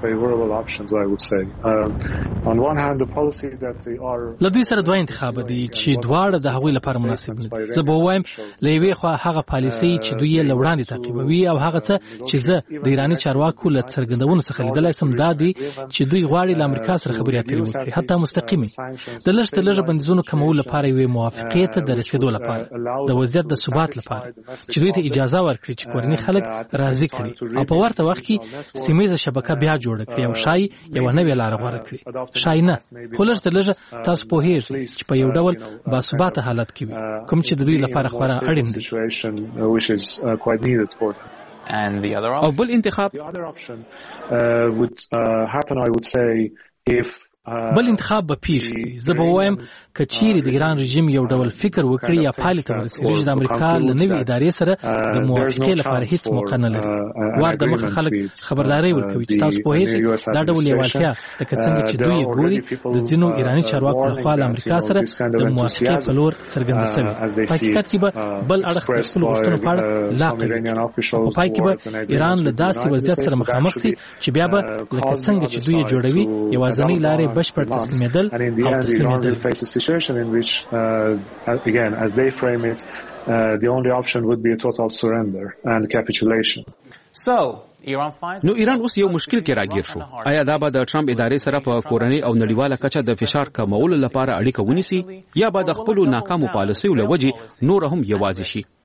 له دوی سره دوه انتخاب دي چې دواړه د هغوی لپاره مناسب نه دي. زه به ووایم له یوې خوا هغه پالیسۍ چې دوی یې له وړاندې تعقیبوي او هغه څه چې زه د ایراني چارواکو له څرګندونو څخه لیدلای سم دا دی چې دوی غواړي له امریکا سره خبرې اترې وکړي، حتی مستقیمي د لږ تر لږه بندیزونو کمولو لپاره یوې موافقې ته د رسیدو لپاره، د وضعیت د ثبات لپاره، چې دوی ته اجازه ورکړي چې کورني خلک راضي کړي او په ورته وخت کې سیمه شبکه بیا جوړ کړي او شای یو نوې لار غوړه کړي. شای نه، خو لږ تر لږه تاسو پوهیږئ چې په یو ډول باثباته حالت کې وي، کوم چې د دوی لپاره خورا اړین دی. او بل انتخاب بل انتخاب به پیښ شي. زه به وایم که چیرې د ایران رژیم یو ډول فکر وکړي یا پالي ته ورسېږي چې د امریکا له نوې ادارې سره د موافقې لپاره هیڅ موقع نه لري، وار د مخه خلک خبرداري ورکوي چې تاسو پوهیږئ دا ډول لیوالتیا لکه څنګه چې دوی ګوري د ځینو ایراني چارواکو لخوا له امریکا سره د موافقې په لور څرګنده شوې. په حقیقت کې به بل اړخ د خپلو غوښتنو په اړه لا قوي او په پای کې به ایران له داسې وضعیت سره مخامخ شي چې بیا به لکه څنګه چې دوی جوړوي یوازینۍ لارې بشپړ تسلیمېدل او تسلیمېدل. situation in which uh, again as they frame it uh, the only option would be a total surrender and capitulation. So نو ایران اوس یو مشکل کې راګیر شو. آیا دا به د ټرمپ ادارې سره په کورنۍ او نړیواله کچه د فشار کمولو لپاره اړیکه ونیسي یا به د خپل ناکامو پالیسیو له وجې نور هم یوازې شي؟